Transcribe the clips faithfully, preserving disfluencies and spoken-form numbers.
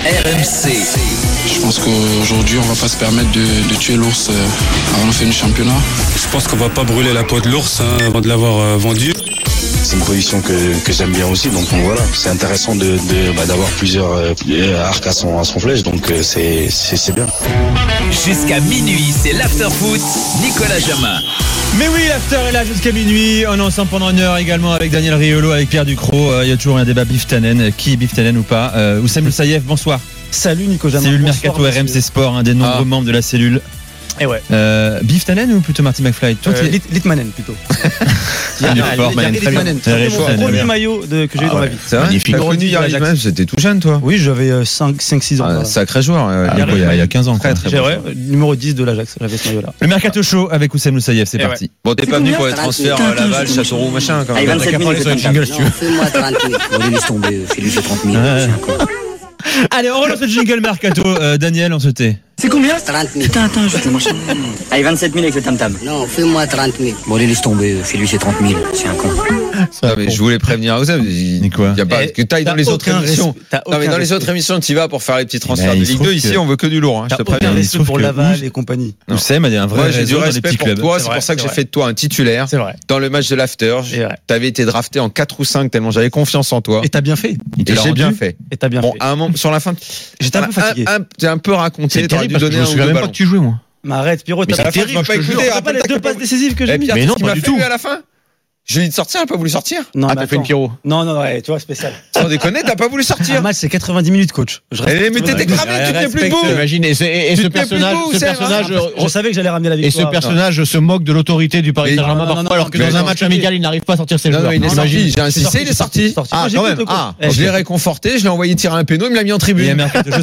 R M C. Je pense qu'aujourd'hui, on ne va pas se permettre de, de tuer l'ours avant la fin du championnat. Je pense qu'on ne va pas brûler la peau de l'ours hein, avant de l'avoir euh, vendu. C'est une position que, que j'aime bien aussi, donc voilà, c'est intéressant de, de, bah, d'avoir plusieurs euh, arcs à son, à son flèche, donc euh, c'est, c'est, c'est bien. Jusqu'à minuit, c'est l'after-foot, Nicolas Jamin. Mais oui, l'after est là jusqu'à minuit. On est ensemble pendant une heure également avec Daniel Riolo, avec Pierre Ducrot. Il euh, y a toujours un débat Biftanen, qui Biftanen ou pas. Euh, Oussem Loussaïef, bonsoir. Salut Nico Jamin. Cellule Mercato R M C Sport, un des nombreux ah. membres de la cellule. Et ouais. Euh, Biftanen ou plutôt Marty McFly? Toi, euh, Lit- Litmanen plutôt. Litmanen. C'est mon premier maillot de, que j'ai eu ah dans ouais. ma vie. C'est magnifique. Litmanen, c'était tout jeune, toi? Oui, j'avais cinq six ans. Ah, sacré joueur. Euh, ah, il, y a, il y a quinze ans. Très, très très ouais, numéro dix de l'Ajax. J'avais ce maillot-là. Le Mercato Show avec Oussem Loussaïef, c'est et parti. Ouais. Bon, t'es pas venu pour les transferts Laval, Châteauroux, machin quand même. T'as qu'à parler sur une jingle si tu veux. Fais-moi trente mille. Bon, laisse tomber. Fais-lui ses trente mille. Allez, on relance le jingle Mercato. Euh, Daniel, on se tait. C'est combien? trente mille. Attends, attends, je vais te le marcher. Allez, vingt-sept mille avec le tam-tam. Non, fais-moi trente mille. Bon, laisse tomber. Fais-lui ses trente mille. C'est un con. Ah, mais je voulais prévenir à vous. Il quoi y a pas que t'ailles dans les autres émissions. Non, mais dans les autres émissions, tu y vas pour faire les petits transferts de Ligue deux. Ici, on veut que du lourd. Je te préviens. C'est pour Laval et compagnie. Oussem a un vrai. J'ai du respect pour toi. C'est pour ça que j'ai fait de toi un titulaire. C'est vrai. Dans le match de l'after, t'avais été drafté en quatre ou cinq tellement j'avais confiance en toi. Et t'as bien fait. Et j'ai bien fait. Et t'as bien fait. Bon, à un moment, sur la fin, j'étais un peu fatigué. T'es un peu raconté. T'aurais dû donner un ou deux ballons. Que tu jouais moi. Mais arrête, Pierrot, t'as pas terrible. Je te pas les deux passes décisives que j'ai mis. Mais non, pas du tout. À la fin. Je lui ai dit de sortir, elle n'a pas voulu sortir. Non, ah, t'as fait une Pierrot. Non, non, ouais, tu vois, spécial. Sans déconner, t'as pas voulu sortir. Un match, c'est quatre-vingt-dix minutes, coach. Je mais mais t'étais cramé, tu tenais plus debout. Imagine, et, et, et ce personnage, ce personnage, je savais que j'allais ramener la victoire. Et ce personnage se moque de l'autorité du Paris Saint-Germain parfois, alors que dans un match amical, il n'arrive pas à sortir ses joueurs. Non, il est sorti. J'ai insisté, il est sorti. Ah, quand même. Ah, je l'ai réconforté, je l'ai envoyé tirer un péno, il me l'a mis en tribune.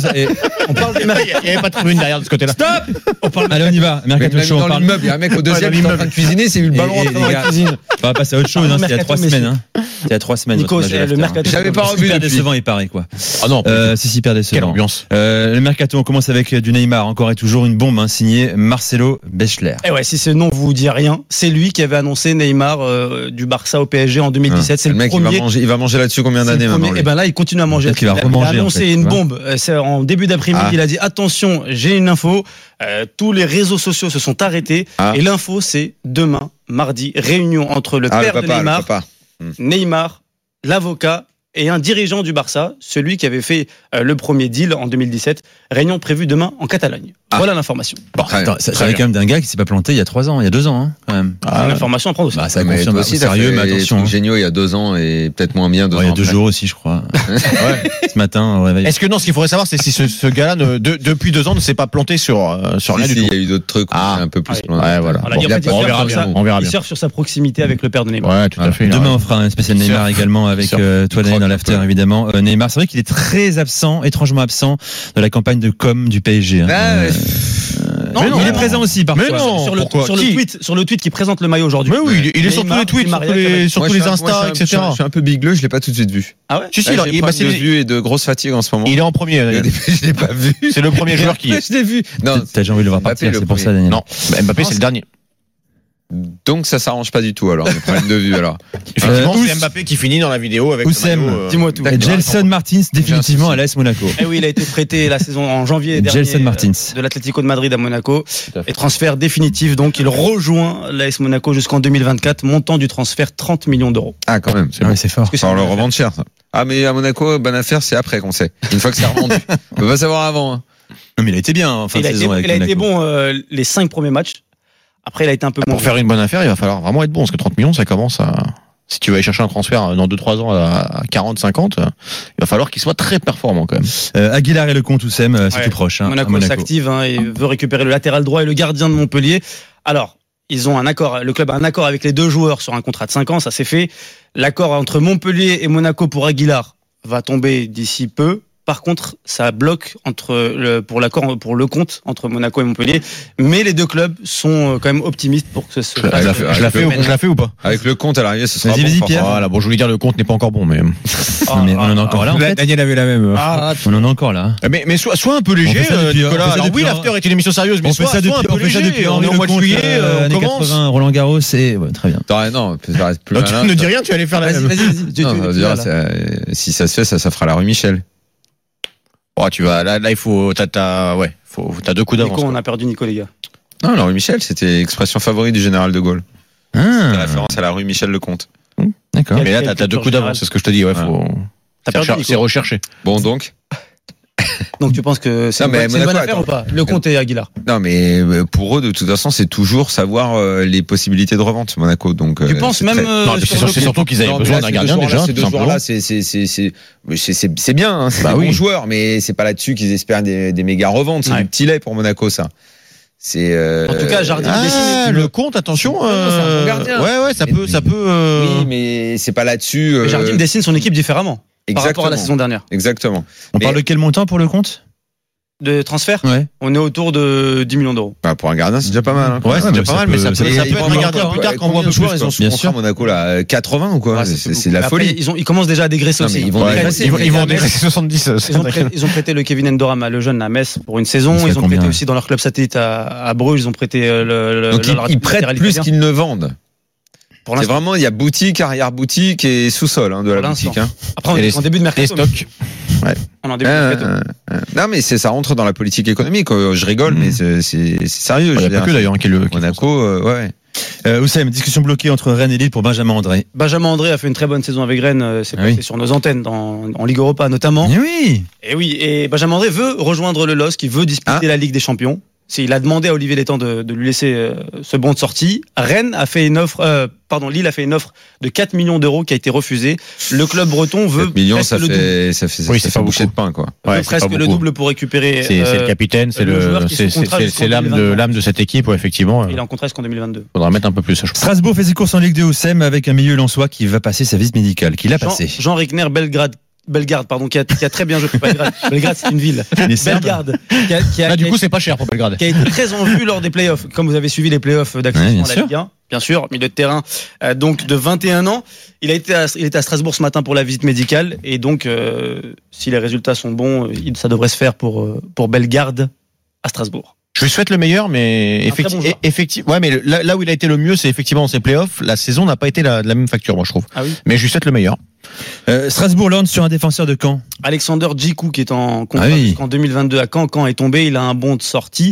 On parle des mercato. Il n'y avait pas de tribune derrière de ce côté-là. Stop. Allez, on y va. Mercato Show. Dans l'immeuble, il y a un mec au deuxième qui est en train de cuisiner, c'est eu le ballon rentré dans la cuisine. On va passer à autre chose. Il y a trois semaines. Hein. Il y a trois semaines. Nico, le mercato. J'avais pas revu super décevant, il paraît quoi. Ah non. Euh, si super décevant. Quelle ambiance. Euh, le mercato, on commence avec du Neymar, encore et toujours une bombe hein, signée Marcelo Bechler. Et ouais, si ce nom vous dit rien, c'est lui qui avait annoncé Neymar euh, du Barça au P S G en deux mille dix-sept. Ah, c'est le, le mec, premier. Il va manger, il va manger là-dessus combien d'années maintenant? Et ben là, il continue à manger. Il va remanger. Il a annoncé en fait, une bombe. C'est en début d'après-midi. Ah. Il a dit attention, j'ai une info. Euh, tous les réseaux sociaux se sont arrêtés ah. et l'info c'est demain, mardi, réunion entre le ah, père le papa, de Neymar, le papa. Neymar, l'avocat et un dirigeant du Barça, celui qui avait fait euh, le premier deal en deux mille dix-sept. Réunion prévue demain en Catalogne. Ah. Voilà l'information. Bon, attends, ça arrive quand même d'un gars qui s'est pas planté il y a trois ans, il y a deux ans, hein, quand même. Ah, c'est l'information à prendre aussi. Bah, ça confirme aussi sérieux, mais attention. Hein. Géniaux il y a deux ans et peut-être moins bien deux ouais, ans. Il y a deux après. jours aussi, je crois. Ouais. Ce matin, au réveil. Est-ce que non, ce qu'il faudrait savoir, c'est si ce, ce gars-là, ne, de, depuis deux ans, ne s'est pas planté sur euh, sur rien si, du si, tout. Il y a eu d'autres trucs. Ah, un peu plus. Ouais, ouais voilà. Bon, il, bon, on verra bien. On verra bien. Il sort sur sa proximité avec le père de Neymar. Ouais, tout à fait. Demain, on fera un spécial Neymar également avec euh, toi dans l'after, évidemment. Euh, Neymar, c'est vrai qu'il est très absent, étrangement absent de la campagne de com du P S G. Hein. Ah, euh, non, mais non, il est présent aussi parfois. Mais non, sur le, sur le tweet, sur le tweet qui présente le maillot aujourd'hui. Mais oui, il est, il est sur tous les tweets, sur tous les, sur tous les Insta, et cetera. Je suis un peu bigleux, je l'ai pas tout de suite vu. Ah ouais? Si, si, il a de vue et de grosse fatigue en ce moment. Il est en premier. Je l'ai pas vu. C'est le premier joueur qui. Je l'ai vu. Non, t'as déjà envie de le voir partir, c'est pour ça, Daniel. Non, Mbappé c'est le dernier. Donc ça s'arrange pas du tout alors le problème de vue alors. Effectivement, euh, c'est Mbappé qui finit dans la vidéo avec Oussem, le maillot, euh, dis-moi tout. Gelson Martins définitivement à l'A S Monaco. Eh oui, il a été prêté la saison en janvier dernier Gelson Martins de l'Atlético de Madrid à Monaco et transfert définitif donc il rejoint l'A S Monaco jusqu'en deux mille vingt-quatre, montant du transfert trente millions d'euros. Ah quand même, c'est, ah, bon. c'est fort. Ça on le revend cher ça. Ah mais à Monaco, bonne affaire, c'est après qu'on sait. Une fois que c'est revendu. On peut pas savoir avant. Hein. Non mais il a été bien en fin de saison. Il a été bon euh, les cinq premiers matchs. Après, il a été un peu moins. Pour faire une bonne affaire, il va falloir vraiment être bon, parce que trente millions, ça commence à. Si tu vas aller chercher un transfert dans deux trois ans à quarante cinquante, il va falloir qu'il soit très performant quand même. Euh, Aguilar et le compte Oussem, c'est ouais. tout proche. Hein, Monaco, Monaco s'active hein, et veut récupérer le latéral droit et le gardien de Montpellier. Alors, ils ont un accord. Le club a un accord avec les deux joueurs sur un contrat de cinq ans, ça c'est fait. L'accord entre Montpellier et Monaco pour Aguilar va tomber d'ici peu. Par contre, ça bloque entre le, pour l'accord pour le compte entre Monaco et Montpellier, mais les deux clubs sont quand même optimistes pour que ce se fasse. Je la fais, je la fais, ou, je la fais ou pas? Avec le compte à l'arrivée, ce sera vas-y, bon. Vas-y, Pierre. Voilà, bon, je voulais dire le compte n'est pas encore bon, mais. Ah, mais on en a encore ah, là. En fait. Daniel avait la même. Ah, on en a encore là. Mais mais sois, sois un peu léger, depuis, Nicolas. Alors oui, l'after est une émission sérieuse, mais sois, sois un peu léger. Depuis on est au mois de juillet, on commence. Roland Garros, c'est très bien. Non, plus ne dis rien, tu vas aller faire la même. Vas-y, vas-y. Si ça se fait, ça, ça fera la rue Michel. Oh, tu vas, là, là, il faut, t'as, t'as, ouais, faut, t'as deux coups d'avance. Nico, on a perdu Nico, les gars. Non, la rue Michel, c'était expression favorite du général de Gaulle. Ah. C'était référence à la rue Michel Lecomte. Mmh. D'accord. Mais là, t'as, t'as deux coups d'avance, c'est ce que je te dis, ouais, faut. Ouais. T'as c'est, perdu, recher- c'est recherché. Bon, donc. Donc tu penses que c'est, Non, une, mais bonne, c'est une bonne Monaco, affaire attends. ou pas? Le Comte et Aguilar. Non, mais pour eux, de toute façon, c'est toujours savoir euh, les possibilités de revente, Monaco. Donc, Tu euh, penses c'est même très- euh, Non, c'est, sur sûr- le c'est coup. surtout qu'ils avaient Non, besoin mais d'un là, gardien ces deux déjà, joueurs-là, ces tout deux simplement. joueurs-là, c'est, c'est, c'est, c'est, c'est, c'est, c'est bien, hein, c'est Bah des oui. bons joueurs, mais c'est pas là-dessus qu'ils espèrent des, des méga reventes. C'est Ouais. du petit lait pour Monaco, ça. C'est. Euh, En tout cas, Jardim Ah, dessine. le compte, attention. Non, non, c'est un bon euh, gardien. Ouais, ouais, ça Mais- peut, ça peut. euh, Oui, mais c'est pas là-dessus. euh, Jardim dessine son équipe différemment par rapport à la Exactement. saison dernière. Exactement. On Mais- parle de quel montant pour le compte? De transfert, Ouais. on est autour de dix millions d'euros. Bah, pour un gardien, c'est déjà pas mal. Hein, Ouais, c'est mais déjà ça pas mal, peut- mais ça peut, ça ça peut- peut ils être vont un encore- gardien plus tard quand on voit Combien un peu de joueurs plus. ils ont quoi. sous Bien contrat sûr. Monaco là quatre-vingts ou quoi? Ouais, C'est- c'est C'est c'est de la Après, folie. Ils, ont, ils commencent déjà à dégraisser Non, aussi. mais ils vont Après, dégraisser, Ils vont, ils vont à Metz, dégraisser soixante-dix. euh, Ils ont, prêté, ils ont prêté le Kevin Endorama, le jeune à Metz, pour une saison. Il serait Ils ont combien? prêté aussi dans leur club satellite à, à Bruges. Ils ont prêté euh, le, le, Donc le- ils, leur ils prêtent latéral plus italien. qu'ils ne vendent. Pour C'est l'instant. vraiment, il y a boutique, arrière-boutique et sous-sol hein, de la Pour l'instant. boutique. Hein. Après, on Et est les- en début de Les mercato. stocks. On est en début de Euh, mercato. euh, euh, non mais c'est ça rentre dans la politique économique. euh, Je rigole, Mm. mais c'est c'est- c'est sérieux. Il je n'y a veux pas dire. que d'ailleurs qui le. qui- Monaco, euh, ouais. Euh, Oussem, discussion bloquée entre Rennes et Lille pour Benjamin André. Benjamin André a fait une très bonne saison avec Rennes. euh, C'est Ah passé oui. sur nos antennes dans, en Ligue Europa notamment. Eh oui. Et oui, et Benjamin André veut rejoindre le L O S C, qui veut disputer Ah. la Ligue des Champions. C'est- Il a demandé à Olivier Létang de, de lui laisser euh, ce bon de sortie. Rennes a fait une offre, euh, pardon, Lille a fait une offre de quatre millions d'euros qui a été refusée. Le club breton veut sept millions, presque ça le double. fait, ça fait, Oui, ça c'est fait pas boucher de beaucoup. pain, quoi. Veut Ouais, c'est presque pas le beaucoup. double pour récupérer. C'est, c'est euh, le capitaine, c'est le joueur le, qui est c'est, sous c'est, contrat c'est, jusqu'en c'est l'âme de, deux mille vingt-deux. l'âme de cette équipe, ouais, effectivement. Il a un contrat jusqu'en deux mille vingt-deux. Faudra mettre un peu plus, je pense. Strasbourg fait ses courses en Ligue deux, Oussem, avec un milieu lensois qui va passer sa visite médicale, qui l'a Jean, passé. Jean Rickner, Belgrade. Bellegarde, pardon, qui a, qui a très bien joué. Belgrade, Belgrade, c'est une ville. Les Serbes. Bellegarde, qui a, qui a- Là, du qui a- coup, c'est pas cher pour Belgrade. qui a été très en vue lors des playoffs. Comme vous avez suivi les playoffs d'accession Ouais, bien à la sûr. Ligue un, bien sûr, milieu de terrain, euh, donc de vingt et un ans. Il a été à, il était à Strasbourg ce matin pour la visite médicale et donc euh, si les résultats sont bons, il- ça devrait se faire pour euh, pour Bellegarde à Strasbourg. Je lui souhaite le meilleur, mais Un très effectivement, bon joueur. effectivement, ouais, mais le- là, là où il a été le mieux, c'est effectivement dans ses playoffs. La saison n'a pas été la, de la même facture, moi, je trouve. Ah oui. Mais je lui souhaite le meilleur. Euh, Strasbourg lance sur un défenseur de Caen. Alexander Djikou qui est en contrat Ah oui. jusqu'en deux mille vingt-deux à Caen. Caen est tombé, il a un bon de sortie.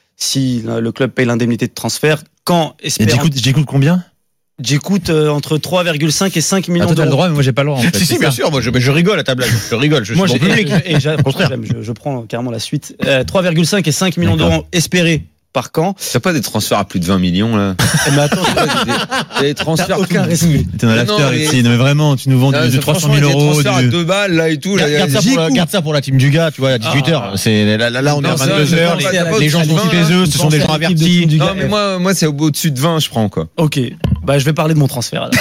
Si euh, le club paye l'indemnité de transfert, Caen Et espère. j'écoute, j'écoute combien? Djikou euh, entre trois virgule cinq et cinq millions Ah, toi, t'as le d'euros. droit, mais moi j'ai pas le droit en fait. si, si, c'est bien ça. sûr. Moi, je, mais je rigole à ta blague. Je rigole. Je Moi, suis j'ai, bon public. et, et j'ai- Contraire. j'aime, je, je prends carrément la suite. Euh, trois virgule cinq et cinq millions D'accord. d'euros espérés par Caen. T'as pas des transferts à plus de vingt millions, là? Eh, Mais attends, T'as des transferts. t'as aucun tout- respect. T'es dans Non, l'after mais- ici. Non, mais vraiment, tu nous vends Ah, du, de c'est- trois cent franchement, mille il y a des euros. transferts à du- deux balles, là, et tout. Garde, là, garde ça pour la, garde ça pour la team du gars, tu vois, à dix-huit heures. Ah. C'est, là, là, là, on est Non, à ça, vingt-deux heures. c'est Les, pas- t'as pas les gens au-dessus de sont vingt, chez eux, hein. ce sont des gens Pensez à l'équipe de avertis. team du Non, gars. mais moi, moi, c'est au-dessus de vingt, je prends, quoi. Ok, bah je vais parler de mon transfert. alors.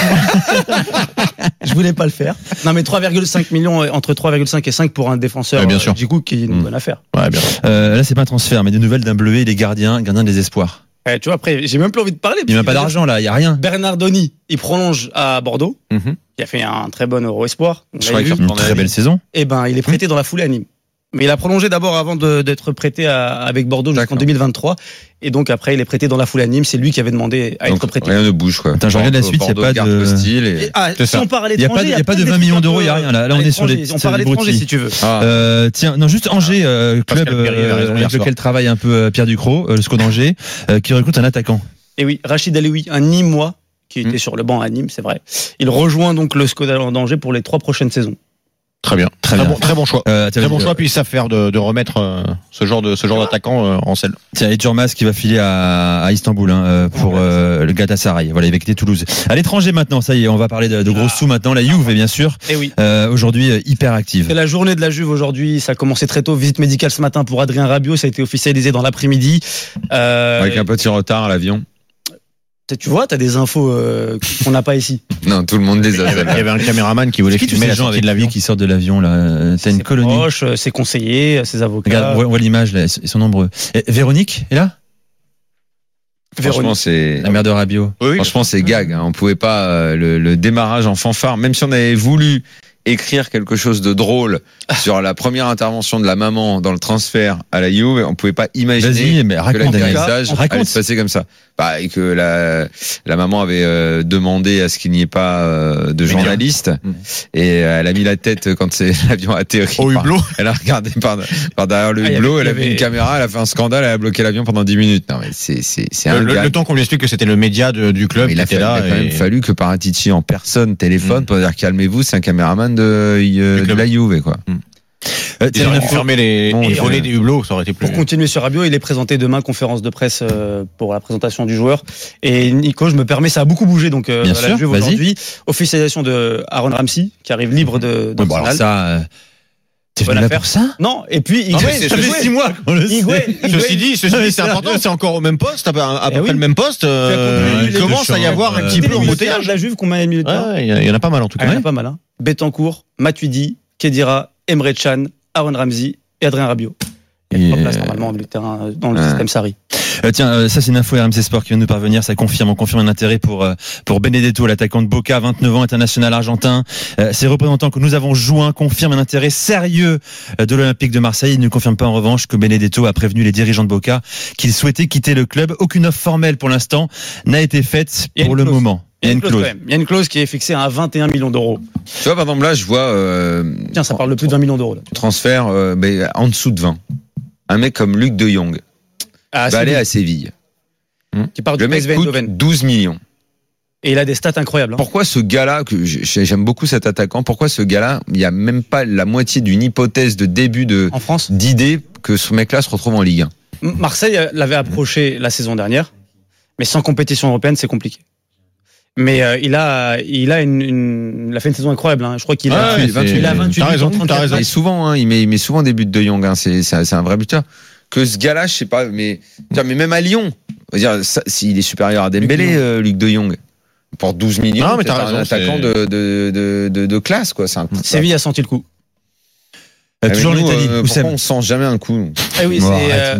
Je voulais pas le faire. Non mais trois virgule cinq millions euh, entre trois virgule cinq et cinq pour un défenseur. Ouais, bien sûr. euh, Du coup, qui est une Mm. bonne affaire. Ouais, bien. Euh, là, c'est pas un transfert, mais des nouvelles d'un bleuet, il est gardien, gardien des espoirs. Ouais, tu vois, après, j'ai même plus envie de parler. Il n'y a parce pas qu'il va d'argent là, il y a rien. dire- Bernardoni, il prolonge à Bordeaux. Mhm. Il a fait un très bon Euro Espoir. On Je l'avait crois qu'il vu. va Une prendre très la belle ligne. saison. Eh ben, il est prêté dans la foulée à Nîmes. Mais il a prolongé d'abord avant de- d'être prêté à- avec Bordeaux jusqu'en D'accord. deux mille vingt-trois. Et donc après, il est prêté dans la foulée à Nîmes. C'est lui qui avait demandé à Donc, être prêté. rien ne bouge, quoi. Attends, je regarde la suite, il y a Bordeaux pas garde de- le style et- Et- ah, C'est si ça. on part à Il y a pas l'étranger, de- il y a pas de plein vingt trucs millions un d'euros, peu, il y a rien, là. Là, à on est sur les l'étranger. On petites part à l'étranger broutilles. si tu veux. Ah. Euh, tiens, non, juste Angers, euh, club Pascal Perrier avait raison euh, hier avec soir. lequel travaille un peu euh, Pierre Ducrot, euh, le SCO d'Angers, euh, qui recrute un attaquant. Et oui, Rachid Alioui, un Nîmois qui était Mm. sur le banc à Nîmes, c'est vrai. Il rejoint donc le Skoda d'Angers pour les trois prochaines saisons. Très bien. Très Très bien. bon, très bon choix. Euh, tiens, Très bon euh, choix, puis ils savent faire de, de remettre euh, ce genre de ce genre d'attaquant euh, en selle. Tiens, et Djurmas qui va filer à, à Istanbul hein, euh, pour euh, le Galatasaray. Voilà, il va quitter Toulouse. À l'étranger maintenant, ça y est, on va parler de, de gros sous maintenant. La Juve, bien sûr, Et oui. euh, aujourd'hui euh, hyper active. C'est la journée de la Juve aujourd'hui. Ça a commencé très tôt. Visite médicale ce matin pour Adrien Rabiot. Ça a été officialisé dans l'après-midi. Euh, Avec un petit retard à l'avion. Tu vois, t'as des infos euh, qu'on n'a pas ici. Non, tout le monde les Il y a. avait, il y avait un caméraman qui voulait Qui tous filmer ces la gens sortie avec de l'avion. lui qui sortent de l'avion là euh, T'as une Ses colonie. proches, euh, ses conseillers, ses avocats. Regarde, on voit, on voit l'image là, ils sont nombreux. Et Véronique est là, Franchement, c'est. la mère de Rabiot. Oui, oui. Franchement, c'est gag. Hein. On pouvait pas euh, le, le démarrage en fanfare, même si on avait voulu écrire quelque chose de drôle sur la première intervention de la maman dans le transfert à la Juve, on pouvait pas imaginer mais que l'atterrissage raconte. allait se passer comme ça. Bah, et que la, la maman avait euh, demandé à ce qu'il n'y ait pas euh, de journalistes mmh. et elle a mis la tête quand c'est, l'avion a atterri. Au hublot. Elle a regardé par, par derrière le hublot, ah, elle a avait une caméra, elle a fait un scandale, elle a bloqué l'avion pendant dix minutes. Non mais c'est c'est c'est un le, le temps qu'on lui explique que c'était le média de, du club qui était là. Il a quand même fallu que Paratici en personne téléphone mmh. pour dire calmez-vous, c'est un caméraman de, euh, de la Juve quoi. Mmh. Euh, Ils auraient fermé les, bon, les volets des hublots, ça aurait été plus. Pour continuer sur Rabiot, il est présenté demain conférence de presse euh, pour la présentation du joueur. Et Nico, je me permets, ça a beaucoup bougé donc euh, Bien à la sûr, Juve aujourd'hui. Officialisation de Aaron Ramsey qui arrive libre de. de ouais, bon, alors ça. Euh... T'es venu là pour ça? Non, et puis Higuain, ça fait six mois qu'on le sait. Higuain, ceci dit, ceci dit, c'est important, c'est encore au même poste, à peu près oui. le même poste. Euh, il commence à y avoir un petit peu embouteillage. De la Juve, combien de minutes? Il y en a pas mal en tout cas. Il y en a pas mal. Hein. Betancourt, Matuidi, Khedira, Emre Can, Aaron Ramsey et Adrien Rabiot. Il y a trois places normalement dans le terrain, dans le système Sarri. Euh, tiens, euh, ça c'est une info R M C Sport qui vient de nous parvenir. Ça confirme, on confirme un intérêt pour euh, pour Benedetto, l'attaquant de Boca, vingt-neuf ans, international argentin. Euh, ses représentants que nous avons joints confirment un intérêt sérieux de l'Olympique de Marseille. Ils ne confirment pas en revanche que Benedetto a prévenu les dirigeants de Boca qu'il souhaitait quitter le club. Aucune offre formelle pour l'instant n'a été faite pour le clause. moment. Il y a une clause. Il y a une clause qui est fixée à vingt et un millions d'euros. Tu vois, par exemple, là, je vois. Euh, Tiens, ça parle de plus de vingt millions d'euros. Là. Transfert euh, mais en dessous de vingt. Un mec comme Luc de Jong ah, va aller à Séville. Qui part le du mec coûte douze millions. Et il a des stats incroyables. Hein. Pourquoi ce gars-là, que j'aime beaucoup cet attaquant, pourquoi ce gars-là, il n'y a même pas la moitié d'une hypothèse de début de, en France, d'idée que ce mec-là se retrouve en Ligue un? Marseille l'avait approché la saison dernière, mais sans compétition européenne, c'est compliqué. Mais euh, il a, il a une, une, il a fait une saison incroyable. Hein. Je crois qu'il a, ah, vingt-huit, vingt-huit, il a vingt-huit. T'as raison, t'as raison. Et souvent, hein, il met, il met souvent des buts de Jong. Hein. C'est, c'est, c'est un vrai buteur. Que ce gars-là, je sais pas, mais, mais même à Lyon, on va dire, ça, s'il est supérieur à Dembélé, Luc, euh, Luc de Jong, pour douze millions, non, mais t'as c'est raison, un attaquant de, de, de, de, de classe, quoi. C'est un coup. Séville a senti le coup. Euh, toujours nous, l'Italie. Euh, pourquoi on sent jamais un coup? Eh oui, oh, c'est arrête,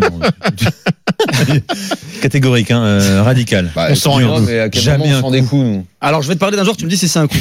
euh... catégorique, hein, euh, radical. Bah, on sent rien. Mais à quel jamais moment on sent des coups, nous? Alors, je vais te parler d'un joueur, tu me dis si c'est un coup.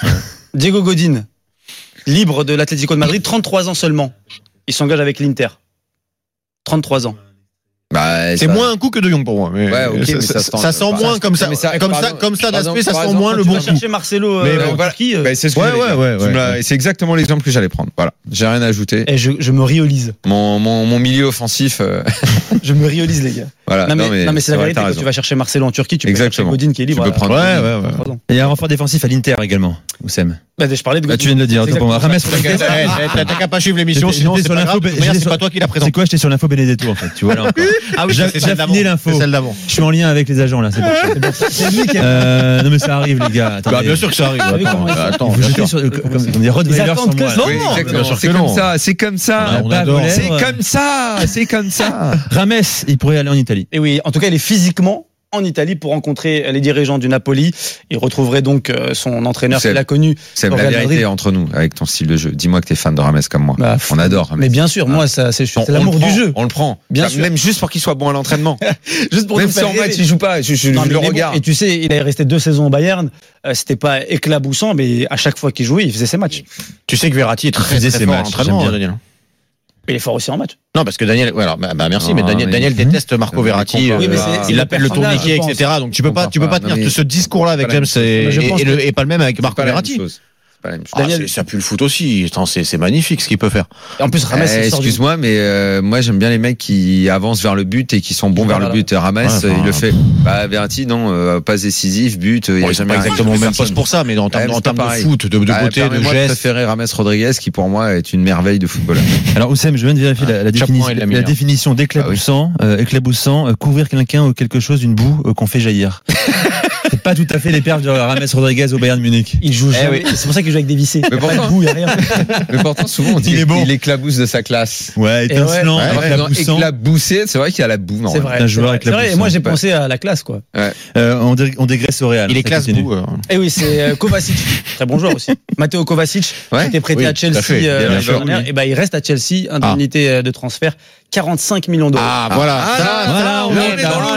Diego Godin, libre de l'Atlético de Madrid, trente-trois ans seulement. Il s'engage avec l'Inter. trente-trois ans. Bah, c'est ça... moins un coup que de Jong pour moi. Mais ouais, okay, ça, mais ça, ça, ça sent moins comme ça, ça comme ça, comme ça d'aspect, ça sent moins le bon coup. Tu vas chercher Marcelo mais euh, en voilà. Turquie. Euh... Bah, c'est ce que ouais, ouais, ouais, ouais, ouais. C'est exactement l'exemple que j'allais prendre. Voilà, j'ai rien à ajouter. Et je, je me riolise. Mon, mon, mon milieu offensif. Euh... je me riolise, les gars. Voilà. Non mais, non, mais, non, mais c'est la vrai, vérité. Quand tu vas chercher Marcelo en Turquie, tu peux exactement. chercher Godin qui est libre. Tu peux prendre. Ouais, ouais, ouais. Et il y a un renfort défensif à l'Inter également. Oussem. Bah, je parlais de Godin. Tu viens de le dire. Pour moi, Rames. T'as qu'à pas suivre l'émission, sinon c'est pas grave. C'est pas toi qui la présente. C'est quoi? J'étais sur l'info Benedetto en fait. Tu vois là. Ah oui, j'ai fini l'info. Je suis en lien avec les agents là, c'est bon. C'est lui qui euh, non mais ça arrive les gars. Bah, bien sûr que ça arrive. Attends, attends, vous jetez sur comme des Rottweilers sur moi. Oui, exactement. C'est comme ça, c'est comme ça. C'est comme ça, c'est comme ça. Rames, il pourrait aller en Italie. Et oui, en tout cas, il est physiquement en Italie pour rencontrer les dirigeants du Napoli. Il retrouverait donc son entraîneur qu'il a connu. C'est la vérité entre nous, avec ton style de jeu. Dis-moi que t'es fan de Rames comme moi. Bah, on adore Rames. Mais bien sûr, moi, ça, c'est, c'est l'amour du jeu. On le prend. Bien sûr. Même juste pour qu'il soit bon à l'entraînement. Juste pour même si en match il joue pas, je, je, non, je le regarde. Bon. Et tu sais, il est resté deux saisons au Bayern. Euh, c'était pas éclaboussant, mais à chaque fois qu'il jouait, il faisait ses matchs. Tu sais que Verratti est très, très, très fort en entraînement, Daniel. Il est fort aussi en match. Non, parce que Daniel, ouais, alors, bah, bah merci, non, mais Daniel, mais Daniel mmh. déteste Marco Verratti. Oui, mais euh, il l'appelle le tourniquet, et cetera. Donc tu peux pas, tu peux pas tenir ce discours-là avec James et, et, et, le, et pas le même avec Marco Verratti. Pas la même chose. Ah, Daniel, ça pue le foot aussi. C'est, c'est magnifique ce qu'il peut faire. Et en plus, Rames, eh, excuse-moi, mais euh, moi j'aime bien les mecs qui avancent vers le but et qui sont bons vers le but. Rames, ouais, enfin, il le fait. Bah, Verratti, non, euh, pas décisif, but. Bon, il jamais exactement le même poste pour ça, mais en termes, en termes de foot, de, de ah, beauté, de gestes. Je préférais Rames Rodriguez, qui pour moi est une merveille de footballeur. Alors Oussem, je viens de vérifier la, la, définition, la définition d'éclaboussant, ah, oui. euh, éclaboussant, euh, couvrir quelqu'un ou quelque chose d'une boue euh, qu'on fait jaillir. C'est pas tout à fait les perfs de Rames Rodriguez au Bayern Munich. Il joue jamais. Eh oui. C'est pour ça qu'il joue avec des vissés. Mais pourtant, bout, y a rien. Mais pourtant, souvent, on dit il est bon. Il éclabousse de sa classe. Ouais, étincelant, ouais, ouais, éclaboussant. Éclaboussé, c'est vrai qu'il y a la boue. C'est vrai. Un joueur c'est vrai. Et moi, j'ai pensé à la classe, quoi. Ouais. Euh, on, dé- on dégraisse au Real. Il est classe boue. Euh. Et oui, c'est euh, Kovacic. Très bon joueur aussi. Matteo Kovacic, ouais. qui était prêté oui, à Chelsea euh, l'année dernière. Et ben, il reste à Chelsea, indemnité ah. de transfert, quarante-cinq millions d'euros. Ah, voilà. Ah, ça, voilà, on est dans l'oseille.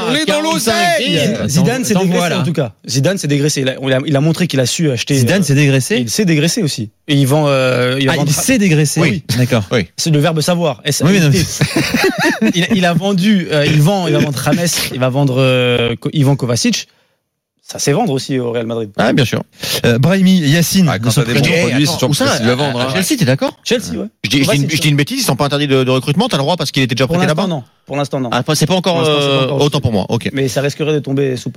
on est dans l'oseille. Zidane s'est dégraissé en tout cas. Zidane s'est dégraissé. Il a, il a, il a montré qu'il a su acheter. Zidane s'est dégraissé. Il s'est dégraissé aussi. Et il vend. Euh, il, ah, il s'est dégraissé. Oui, d'accord. Oui. C'est le verbe savoir. Oui, mais non, mais... il, il a vendu. Euh, il vend. Il va vendre James. Il va vendre euh, Ivan Kovacic. Ça sait vendre aussi au Real Madrid. Ah, bien sûr. Euh, Brahimi, Yacine. Ah, quand t'as des bons produits, c'est toujours facile de vendre. À Chelsea, t'es d'accord? Chelsea, ouais. Je dis, je dis, une, je dis une bêtise, ils sont pas interdits de, de recrutement, t'as le droit parce qu'il était déjà prêté là-bas? Non. Pour l'instant, non. Ah, c'est pas encore, euh, c'est pas encore autant pour moi. Ok. Mais ça risquerait de tomber sous peu.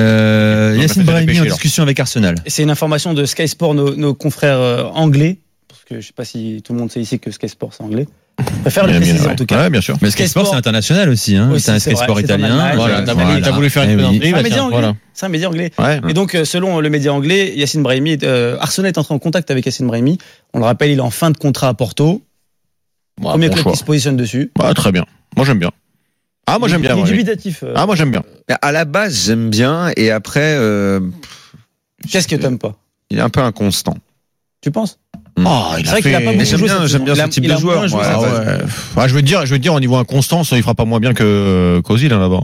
Euh, Yacine Brahimi en discussion avec Arsenal. Et c'est une information de Sky Sport, nos, nos confrères euh, anglais. Parce que je sais pas si tout le monde sait ici que Sky Sport c'est anglais. Je préfère le préciser en tout cas. Ouais, bien sûr. Mais Sky Sport, c'est international aussi, hein. C'est un Sky Sport italien. Voilà, t'as voulu faire une C'est un média anglais. C'est un média anglais. Et donc, selon le média anglais, Yacine Brahimi, euh, Arsenal est entré en contact avec Yacine Brahimi. On le rappelle, il est en fin de contrat à Porto. Premier club qui se positionne dessus. Bah, très bien. Moi, j'aime bien. Ah, moi, j'aime bien. Il est dubitatif. Ah, moi, j'aime bien. À la base, j'aime bien, et après. Euh... Qu'est-ce que t'aimes pas? Il est un peu inconstant. Tu penses? Oh, il c'est a vrai fait... qu'il a pas beaucoup j'aime joué. Bien, j'aime bien ce type de joueur. Ouais, ah, ouais. Ah, je veux te dire, je veux te dire, au niveau inconstance, il fera pas moins bien que qu'Ozil là-bas.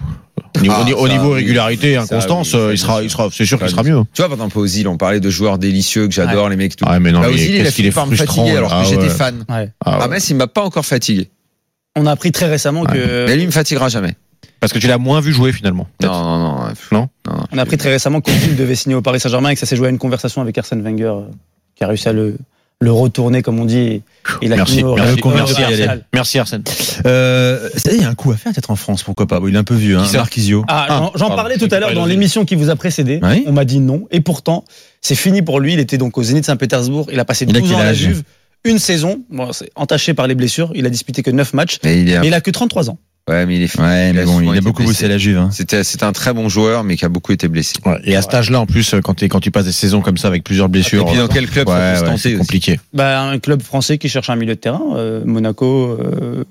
Au niveau, ah, au ça, niveau régularité, oui, inconstance, ça, oui, il sera, il sera, c'est sûr qu'il sera mieux. Tu vois, par exemple, Ozil, on parlait de joueurs délicieux que j'adore, ouais. Les mecs. Tout. Ah, mais non, bah, mais Ozil, il a fini par me fatiguer alors que ah, j'étais ouais. fan. Ouais. Ah, mais il m'a pas encore fatigué. On a appris très récemment ouais. que. Mais lui, il me fatiguera jamais. Parce que tu l'as moins vu jouer finalement. Non, non, non, non. Non. On a appris très récemment qu'Ozil devait signer au Paris Saint-Germain et que ça s'est joué à une conversation avec Arsène Wenger, qui a réussi à le. le retourner comme on dit et il a merci, au merci, merci, Arsène. Merci Arsène. Euh, il y a un coup à faire peut-être en France, pourquoi pas. Bon, il est un peu vieux, hein, Marquisio. Ah, ah, j'en parlais tout à l'heure dans l'émission qui vous a précédé. Oui. On m'a dit non et pourtant c'est fini pour lui. Il était donc au Zénith Saint-Pétersbourg. Il a passé il douze a ans à la Juve, une saison. Bon, c'est entaché par les blessures. Il a disputé que neuf matchs. Mais il, est... mais il a que trente-trois ans. Ouais, mais il est. Ouais, mais bon, il a beaucoup bossé à la Juve. Hein. C'était, c'était un très bon joueur, mais qui a beaucoup été blessé. Ouais, et à cet âge-là, en plus, quand tu quand tu passes des saisons comme ça avec plusieurs blessures. Et puis dans quel club ouais, ça peut ouais, se c'est compliqué. Bah, un club français qui cherche un milieu de terrain, euh, Monaco. Euh,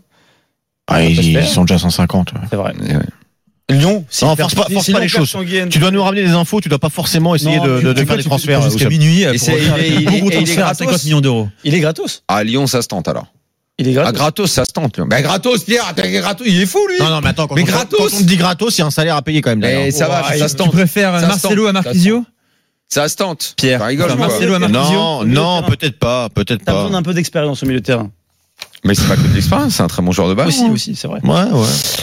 ah, ils, ils sont déjà cent cinquante. Ouais. C'est vrai. Ouais. Lyon, si non, force pas, force si pas les choses. Tu dois nous ramener des infos, tu dois pas forcément essayer non, de, de, de faire des transferts. Jusqu'à minuit, et c'est, il est, il est, il est à cinquante millions d'euros. Il est gratos. À Lyon, ça se tente alors. Il est gratos. Ah, gratos, ça se tente. Ben, gratos, Pierre, gratos, il est fou, lui. Non, non, mais attends, quand, mais on, gratos. quand on te dit gratos, il y a un salaire à payer quand même. Mais ça va, ça se tente. Tu préfères Marcelo à Marquisio? Ça se tente. Pierre, rigole, Marcelo à Marquisio? Non, non, peut-être pas, peut-être pas. T'as besoin d'un peu d'expérience au milieu de terrain. Mais c'est pas que de l'expérience, c'est un très bon joueur de ballon. Aussi, aussi, c'est vrai. Ouais, ouais.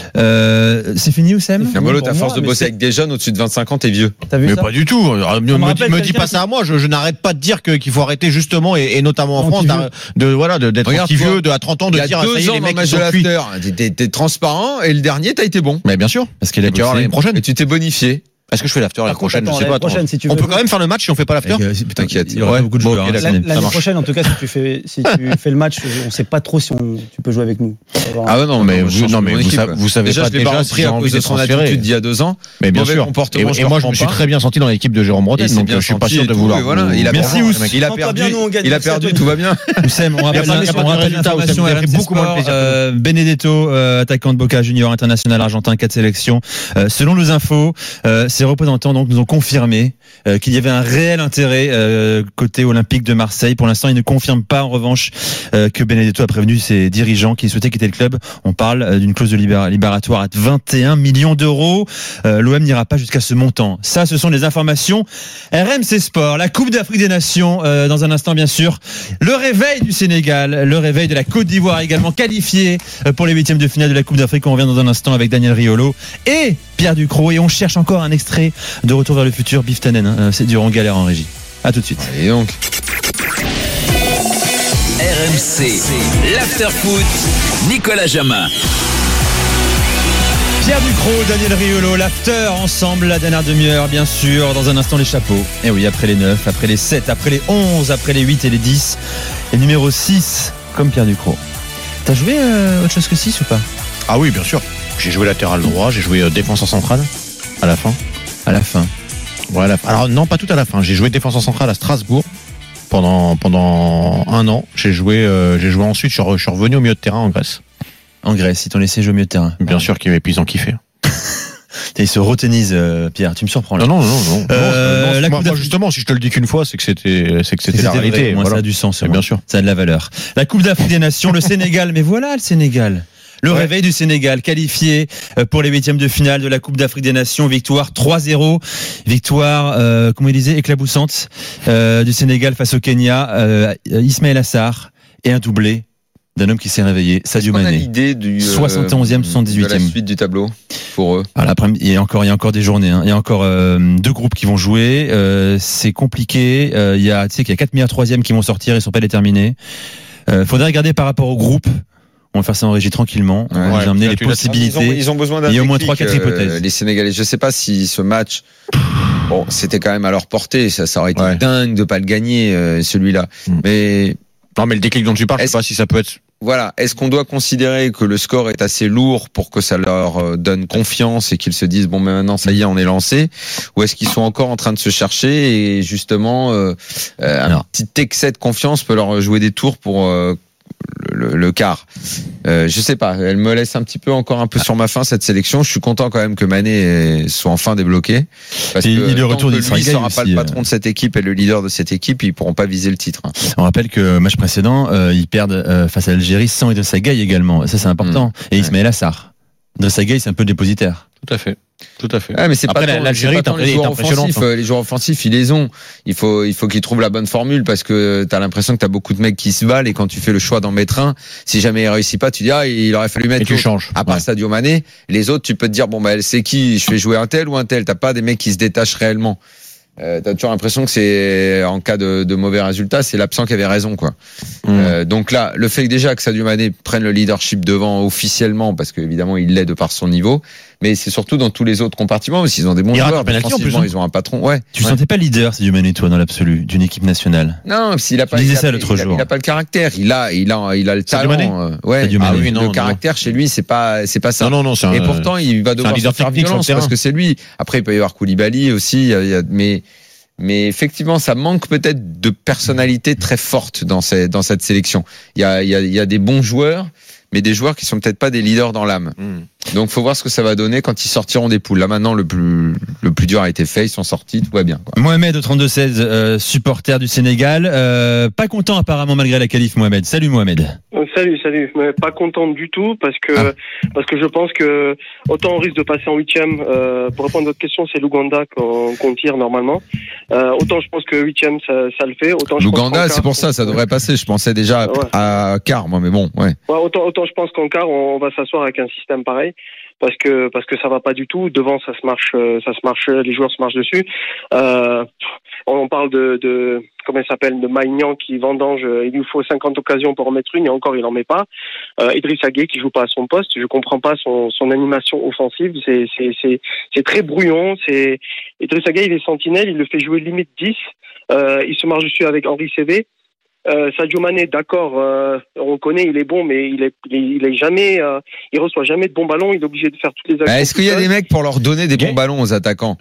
Euh, c'est fini, Oussem? Molo, t'as force de bosser avec des jeunes au-dessus de vingt-cinq ans, t'es vieux. T'as vu mais ça? pas du tout. Me, me, me dis pas ça à moi. Je, je n'arrête pas de dire que, qu'il faut arrêter justement, et, et notamment en France, de, voilà, de, d'être petit vieux, de, à trente ans, de dire, ça y est, les mecs, ils sont cuits. T'es, t'es transparent, et le dernier, t'as été bon. Mais bien sûr. Parce qu'il a bossé l'année prochaine. Et tu t'es bonifié. Est-ce que je fais l'after l'année prochaine? Je sais pas. Prochaine, si tu on veux. peut quand même faire le match si on fait pas l'after? T'inquiète. Il y aura beaucoup de joueurs. L'année prochaine, en tout cas, si tu fais, si tu fais le match, on sait pas trop si on, tu peux jouer avec nous. Ah ouais, non, mais vous, non, mais vous, savez, vous savez déjà, pas je l'ai déjà pas si pris j'ai à envie cause de de son transférer. attitude d'il y a deux ans. Mais bien sûr. Et moi, je me suis très bien senti dans l'équipe de Jérôme Bretagne, donc je suis pas sûr de vouloir. Il a merci, il a perdu. Il a perdu, tout va bien. Oussem, on rappelle l'information R M C Sport. Benedetto, attaquant de Boca Junior, international argentin, quatre sélections. Selon nos infos, ses représentants donc nous ont confirmé euh, qu'il y avait un réel intérêt euh, côté olympique de Marseille. Pour l'instant, ils ne confirment pas en revanche euh, que Benedetto a prévenu ses dirigeants qui souhaitaient quitter le club. On parle euh, d'une clause de libéra- libératoire à vingt et un millions d'euros. Euh, L'O M n'ira pas jusqu'à ce montant. Ça, ce sont des informations R M C Sport. La Coupe d'Afrique des Nations, euh, dans un instant bien sûr. Le réveil du Sénégal, le réveil de la Côte d'Ivoire également qualifié pour les huitièmes de finale de la Coupe d'Afrique. On revient dans un instant avec Daniel Riolo et Pierre Ducrot. Et on cherche encore un extrait de Retour vers le futur, Biff Tannen, hein. C'est dur, on galère en régie. À tout de suite. Et donc R M C, l'after-foot, Nicolas Jamin. Pierre Ducrot, Daniel Riolo, l'after ensemble, la dernière demi-heure, bien sûr. Dans un instant, les chapeaux. Et oui, après les neuf, après les sept, après les onze, après les huit et les dix. Et numéro six, comme Pierre Ducrot. T'as joué euh, autre chose que six ou pas? Ah oui, bien sûr. J'ai joué latéral droit, j'ai joué euh, défenseur central à la fin. À la fin. Ouais, à la fin. Alors non, pas tout à la fin. J'ai joué défenseur central à Strasbourg pendant pendant un an. J'ai joué euh, j'ai joué ensuite. Je suis, re, je suis revenu au milieu de terrain en Grèce. En Grèce, ils t'ont laissé jouer au milieu de terrain. Bien ah. sûr qu'ils ils ont kiffé. Ils se retennisent, euh, Pierre. Tu me surprends là. Non, non, non, non. Euh, non, non la moi, moi, justement, si je te le dis qu'une fois, c'est que c'était, c'est que c'était, c'était la réalité. Vrai, moi, voilà. Ça a du sens. Bien sûr. Ça a de la valeur. La Coupe d'Afrique des Nations, le Sénégal. Mais voilà, le Sénégal. Le Ouais. réveil du Sénégal, qualifié pour les huitièmes de finale de la Coupe d'Afrique des Nations, victoire trois zéro, victoire, euh, comment il disait, éclaboussante euh, du Sénégal face au Kenya, euh, Ismaël Assar et un doublé d'un homme qui s'est réveillé, Sadio On a Mané. l'idée du soixante et onzième, soixante-dix-huitième. de la suite du tableau pour eux. Alors après, il y a encore, il y a encore des journées. Hein. Il y a encore euh, deux groupes qui vont jouer. Euh, c'est compliqué. Euh, il y a, tu sais, qu'il y a quatre meilleurs troisièmes qui vont sortir. Ils sont pas déterminés. Euh, faudrait regarder par rapport au groupe. On va faire ça en régie tranquillement. Ouais. On va Ouais. amener Là, les tu l'as- possibilités. Ils ont, ils ont besoin d'un Il y a au moins déclic, trois, quatre hypothèses. euh, les Sénégalais. Je sais pas si ce match, bon, c'était quand même à leur portée. Ça, ça aurait été Ouais. dingue de pas le gagner, euh, celui-là. Mm. Mais Non, mais le déclic dont tu parles, je Est-ce- sais pas si ça peut être. voilà, est-ce qu'on doit considérer que le score est assez lourd pour que ça leur euh, donne confiance et qu'ils se disent bon, mais maintenant ça y est, on est lancé, ou est-ce qu'ils sont encore en train de se chercher et justement euh, euh, un Alors. petit excès de confiance peut leur jouer des tours pour euh, le, le, le quart. Euh, je sais pas, elle me laisse un petit peu encore un peu sur ma faim cette sélection. Je suis content quand même que Mané soit enfin débloqué parce Et que il est tant retour que d'Israël lui sera pas aussi, le euh. patron de cette équipe et le leader de cette équipe, ils pourront pas viser le titre. hein. On rappelle que match précédent, euh, ils perdent euh, face à l'Algérie sans Idrissa Gueye également. Ça, c'est important. Et Ismaël Assar. Idrissa Gueye, c'est un peu le dépositaire. Tout à fait. Tout à fait. Ah, mais c'est Après, pas tant, l'Algérie c'est pas est tant les joueurs impressionnante. offensifs. euh, Les joueurs offensifs, ils les ont. Il faut, il faut qu'ils trouvent la bonne formule parce que t'as l'impression que t'as beaucoup de mecs qui se valent et quand tu fais le choix d'en mettre un, si jamais il réussit pas, tu dis ah il aurait fallu mettre. Et tu l'autre. changes. À part Ouais. Sadio Mané, les autres, tu peux te dire bon bah c'est qui, je fais jouer un tel ou un tel. T'as pas des mecs qui se détachent réellement. Euh, t'as toujours l'impression que c'est en cas de, de mauvais résultats, c'est l'absent qui avait raison quoi. Mmh. Euh, donc là, le fait que déjà que Sadio Mané prenne le leadership devant officiellement, parce qu'évidemment il l'est de par son niveau, mais c'est surtout dans tous les autres compartiments aussi. Ils ont des bons Il rate joueurs, un penalty en défensivement, plus, hein. ils ont un patron. Ouais. Tu ne Ouais. sentais pas leader, Sadio Mané, toi, dans l'absolu, d'une équipe nationale? Non, s'il a pas, Je disais il a, ça l'autre il a- jour. il a pas le caractère. Il a, il a, il a le Sadio talent. euh, ouais. Sadio Ah Mané. oui, Oui, non, le non. caractère chez lui, c'est pas, c'est pas ça. Non, non, non, c'est un. Et pourtant, il va devoir un leader se faire technique sur le violence terrain. parce que c'est lui. Après, il peut y avoir Koulibaly aussi. il y a- il y a- mais, mais effectivement, ça manque peut-être de personnalité très forte dans cette, dans cette sélection. Il y a, il y a, il y a des bons joueurs, mais des joueurs qui sont peut-être pas des leaders dans l'âme. Mm. Donc, faut voir ce que ça va donner quand ils sortiront des poules. Là, maintenant, le plus, le plus dur a été fait. Ils sont sortis, tout va bien. Quoi. Mohamed au trente-deux seize, euh, supporter du Sénégal, euh, pas content apparemment malgré la qualif. Mohamed, salut Mohamed. Salut, salut. Mais pas content du tout parce que Ah. parce que je pense que autant on risque de passer en huitième. Euh, pour répondre à votre question, c'est l'Ouganda qu'on qu'on tire normalement. Euh, autant je pense que huitième ça, ça le fait. Autant je pense L'Ouganda, qu'en c'est quart, pour ça, ça devrait passer. Je pensais déjà Ouais. à quart, moi, mais bon, ouais. Ouais, autant autant je pense qu'en quart on va s'asseoir avec un système pareil. Parce que parce que ça va pas du tout. Devant ça se marche, euh, ça se marche, les joueurs se marchent dessus. Euh, on parle de, de comment il s'appelle, de Maignan qui vendange. Il lui faut cinquante occasions pour en mettre une et encore il en met pas. Euh, Idrissa Gueye qui joue pas à son poste. Je comprends pas son son animation offensive. C'est c'est c'est c'est très brouillon. C'est Idrissa Gueye il est sentinelle. Il le fait jouer limite dix. Euh, il se marche dessus avec Henri Cévé. Euh, Sadio Mané, d'accord, euh, on connaît, il est bon, mais il est, il est, il est jamais, euh, il reçoit jamais de bons ballons. Il est obligé de faire toutes les actions. Bah, Est-ce qu'il y a tout des seul. mecs pour leur donner des bons ballons aux attaquants?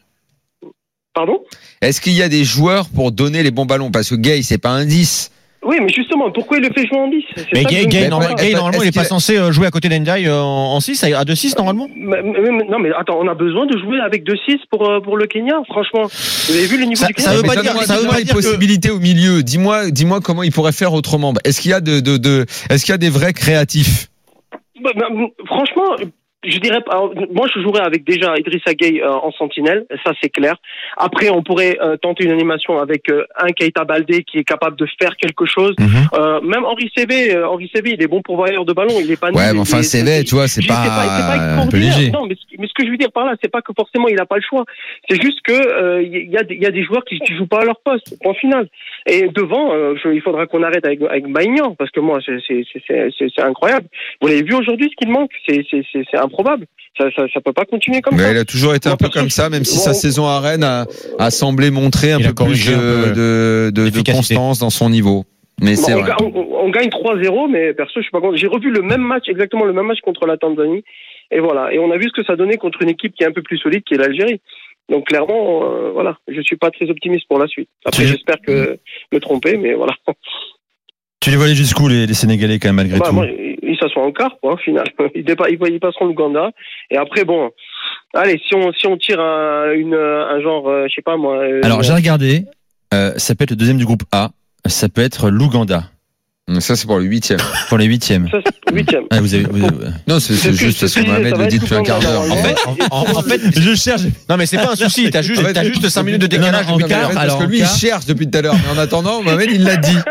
Pardon? Est-ce qu'il y a des joueurs pour donner les bons ballons? Parce que Gay, c'est pas un dix. Oui, mais justement, pourquoi il le fait jouer en dix? C'est Mais ça que Gay, je ne Gay, comprends normal- pas. Gay, normalement, il est Est-ce pas qu'il- censé euh, jouer à côté d'Ndiaye euh, en en six, à deux six normalement. Mais- mais- mais- non, mais attends, on a besoin de jouer avec deux six pour, euh, pour le Kenya, franchement. Vous avez vu le niveau Ça- du Kenya? ça veut Mais pas dire- donne-moi- ça veut donne-moi pas les dire que- possibilités au milieu. Dis-moi, dis-moi comment ils pourraient faire autrement. Est-ce qu'il y a de, de, de est-ce qu'il y a des vrais créatifs? Bah, bah, franchement, je dirais, alors, moi je jouerais avec déjà Idrissa Gueye euh, en sentinelle, ça c'est clair. Après, on pourrait euh, tenter une animation avec euh, un Keita Baldé qui est capable de faire quelque chose. Mm-hmm. Euh, même Henri Cévé, euh, Henri Cévé, il est bon pourvoyeur de ballon, il est pas nul. Ouais, mais il- enfin, il- c'est vrai, tu vois, c'est je- pas, c'est pas, c'est pas un peu extraordinaire. léger. Non, mais ce, mais ce que je veux dire par là, c'est pas que forcément il a pas le choix. C'est juste que euh, il y a des, il y a des joueurs qui, qui jouent pas à leur poste. Point final. Et devant, euh, je- il faudra qu'on arrête avec avec Maignan parce que moi, c'est c'est c'est c'est, c'est, c'est incroyable. Vous l'avez vu aujourd'hui, ce qu'il manque, c'est c'est c'est, c'est improbable. Ça, ça ça peut pas continuer comme Mais ça. il a toujours été Moi, un peu perso, comme ça, même si bon, sa saison à Rennes a, a semblé montrer un Il a peu plus corrigé un peu, de, de, de, de l'efficacité. constance dans son niveau. Mais Bon, c'est on, vrai. ga- on- on gagne trois zéro, mais perso, je suis pas content. J'ai revu le même match, exactement le même match contre la Tanzanie. Et voilà. Et on a vu ce que ça donnait contre une équipe qui est un peu plus solide, qui est l'Algérie. Donc clairement, euh, voilà, je suis pas très optimiste pour la suite. Après, Tu- j'espère que me tromper, mais voilà. Tu les vois aller jusqu'où les, les Sénégalais quand même malgré Bah, tout? moi, ils ils s'assoient en quart, quoi, au final. Ils, dépa- ils, ils passeront l'Ouganda. Et après, bon, allez, si on si on tire un, une, un genre, euh, je sais pas moi. euh, Alors j'ai regardé, euh, ça peut être le deuxième du groupe A, ça peut être l'Ouganda. Ça, c'est pour le huitième. Pour les huitièmes. Ça, c'est huitième. Ah, vous avez, vous avez... Non, c'est, c'est juste parce qu'on Mohamed le dit depuis un quart d'heure. En fait, en, en, en fait, je cherche. Non, mais c'est pas un souci. T'as juste, t'as juste cinq minutes de décalage. Non, non, quart, parce alors, que lui, il cherche depuis tout à l'heure. Mais en attendant, Mohamed, il l'a dit.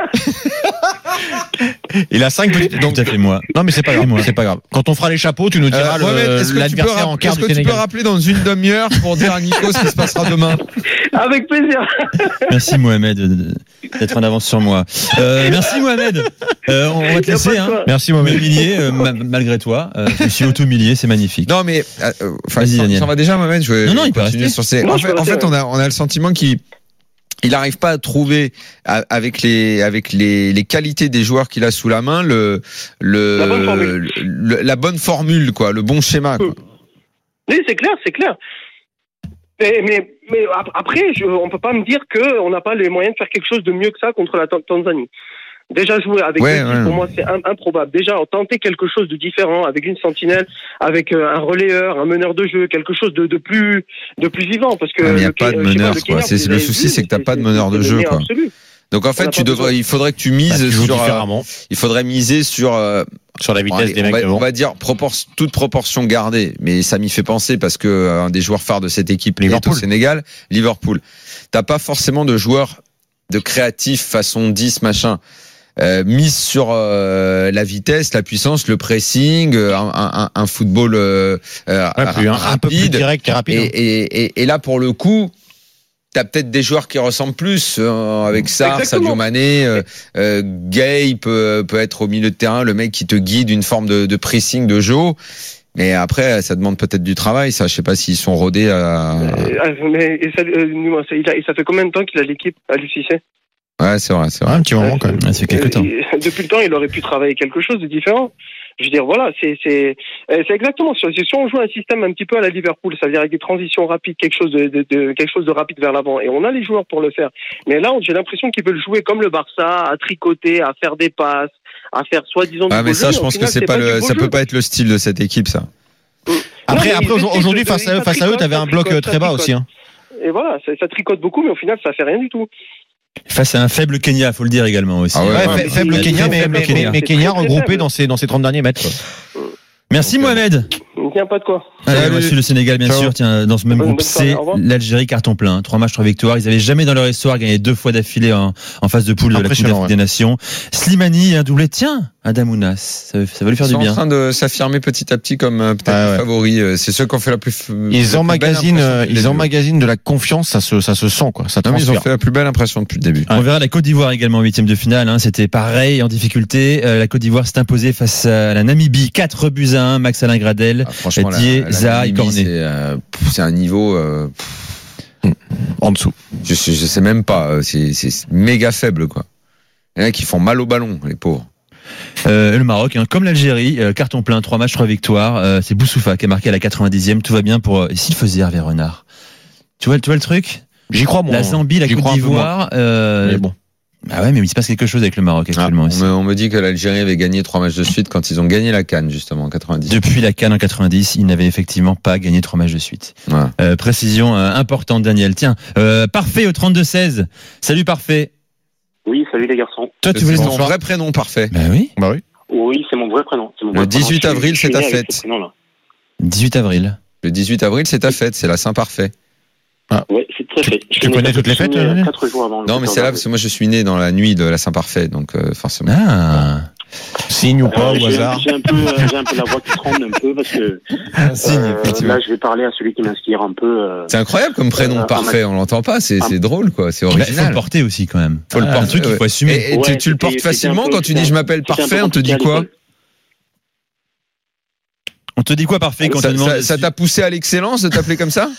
Il a cinq petites. Donc, ça fait moi. Non, mais c'est pas grave. C'est pas grave. Quand on fera les chapeaux, tu nous diras euh, le, Mohamed, est-ce que l'adversaire tu peux, en quart est-ce du que Sénégal. Tu peux rappeler dans une demi-heure pour dire à Nico ce qui se passera demain? Avec plaisir. Merci Mohamed d'être en avance sur moi. Euh, merci Mohamed. Euh, on va te laisser. Hein. Merci Mohamed. Humilié euh, ma- malgré toi. Euh, je suis auto-humilié, c'est magnifique. Non mais euh, enfin, ça va déjà Mohamed. Je vais non non, il peut continuer rester. sur ces. Non, en fait, en fait on a on a le sentiment qu'il il n'arrive pas à trouver avec les avec les, les qualités des joueurs qu'il a sous la main le le la bonne formule, le, la bonne formule quoi, le bon schéma. Quoi. Oui, c'est clair, c'est clair. Mais, mais, mais après, je, on peut pas me dire que on n'a pas les moyens de faire quelque chose de mieux que ça contre la Tanzanie. Déjà jouer avec ouais, une ouais. pour moi c'est improbable. Déjà tenter quelque chose de différent avec une sentinelle, avec un relayeur, un meneur de jeu, quelque chose de, de plus de plus vivant parce que il n'y a le, pas de meneur quoi. C'est, c'est le souci, c'est que t'as pas de meneur de jeu quoi. Absolu. Donc en fait, tu devrais, il faudrait que tu mises bah, tu sur, euh, il faudrait miser sur euh, sur la vitesse bon, des mecs. On va, on va dire propor- toute proportion gardée, mais ça m'y fait penser parce que euh, un des joueurs phares de cette équipe est au Sénégal, Liverpool. T'as pas forcément de joueurs de créatifs façon dix machin. Euh, mise sur euh, la vitesse, la puissance, le pressing, euh, un, un, un football euh, euh, ouais, plus, rapide, un peu plus direct et rapide. Et, et, et, et là, pour le coup, t'as peut-être des joueurs qui ressemblent plus euh, avec Sarr, Sadio Mané, euh, euh, Gay peut, peut être au milieu de terrain, le mec qui te guide une forme de, de pressing, de jeu. Mais après, ça demande peut-être du travail. Ça, je sais pas s'ils sont rodés à. Mais et ça, euh, il a, et ça fait combien de temps qu'il a l'équipe à l'U C C? Ouais, c'est vrai, c'est vrai. Un petit moment quand même. Ouais, c'est quelques temps. Depuis le temps, il aurait pu travailler quelque chose de différent. Je veux dire, voilà, c'est c'est c'est exactement. Si on joue un système un petit peu à la Liverpool, ça veut dire avec des transitions rapides, quelque chose de, de, de quelque chose de rapide vers l'avant, et on a les joueurs pour le faire. Mais là, j'ai l'impression qu'ils veulent jouer comme le Barça, à tricoter, à faire des passes, à faire soi-disant. Ah, du mais beau ça, jeu, je pense final, que c'est, c'est pas le, ça peut pas être le style de cette équipe, ça. Après, non, après aujourd'hui, face à eux, face à eux, t'avais un bloc très bas aussi. Hein. Et voilà, ça, ça tricote beaucoup, mais au final, ça fait rien du tout. Face à un faible Kenya, faut le dire également aussi. Ah ouais, ouais, ouais, faible Kenya, mais, mais, mais, mais Kenya regroupé dans ses, dans ses trente derniers mètres. Merci Donc, Mohamed. Tiens, pas de quoi. Allez, on va suivre le Sénégal, bien Ciao. sûr. Tiens, dans ce même bonne, groupe bonne C, l'Algérie carton plein. Trois matchs, trois victoires. Ils avaient jamais dans leur histoire gagné deux fois d'affilée en, en phase de poule de la Coupe d'Afrique ouais. des Nations. Slimani, un doublé. Tiens, Adamounas. Ça, ça va lui faire Ils du bien. Ils sont en train de s'affirmer petit à petit comme euh, peut-être ah, ouais. favoris. C'est ceux qui ont fait la plus. Ils emmagasinent, euh, ils emmagasinent de la confiance. Ça se, ça se sent quoi. Ça non, mais ils ont fait la plus belle impression depuis le début. Ouais. On verra la Côte d'Ivoire également en huitième de finale. Hein. C'était pareil en difficulté. Euh, la Côte d'Ivoire s'est imposée face à la Namibie. quatre buts à un. Max Alain Gradel. Ah, franchement, Dié, Zaha, Cornet. C'est, euh, c'est un niveau euh, en dessous. Je, je, je sais même pas. C'est, c'est méga faible quoi. Il y en a qui font mal au ballon, les pauvres. Euh, le Maroc, hein, comme l'Algérie, euh, carton plein, trois matchs, trois victoires. Euh, c'est Boussoufa qui a marqué à la quatre-vingt-dixième. Tout va bien pour. Euh, et s'il faisait Hervé Renard, tu vois, tu vois le truc. J'y crois moi. La Zambie, la J'y Côte d'Ivoire. Euh, mais bon. Ah ouais, mais il se passe quelque chose avec le Maroc actuellement. Ah, on, me, on me dit que l'Algérie avait gagné trois matchs de suite quand ils ont gagné la CAN justement en quatre-vingt-dix. Depuis la CAN en quatre-vingt-dix, ils n'avaient effectivement pas gagné trois matchs de suite. Ouais. Euh, précision euh, importante, Daniel. Tiens, euh, Parfait au trente-deux seize. Salut Parfait. Oui, salut les garçons. Toi, tu voulais ton vrai prénom Parfait. Bah oui. Bah oui. Oui, c'est mon vrai prénom. C'est mon le vrai dix-huit prénom. avril, c'est ta fête. dix-huit avril. Le dix-huit avril, c'est ta fête. C'est la Saint-Parfait. Ah. Oui, c'est très fait. Tu, tu connais toutes les fêtes euh, quatre jours avant. Non, mais c'est là parce que moi je suis né dans la nuit de la Saint-Parfait, donc euh, forcément. Ah. Signe ou pas euh, au j'ai, hasard. J'ai un peu, euh, j'ai un peu la voix qui tremble un peu parce que un signe, euh, là je vais parler à celui qui m'inspire un peu. Euh, c'est incroyable comme prénom euh, Parfait, on l'entend pas, c'est, c'est drôle quoi, c'est original. Il faut le porter aussi quand même. Faut ah, le porter, un truc qu'il faut assumer. Et, et ouais, tu, tu le portes facilement quand tu dis je m'appelle Parfait, on te dit quoi? On te dit quoi Parfait quand ça, on te demande ça, ça t'a poussé à l'excellence de t'appeler comme ça?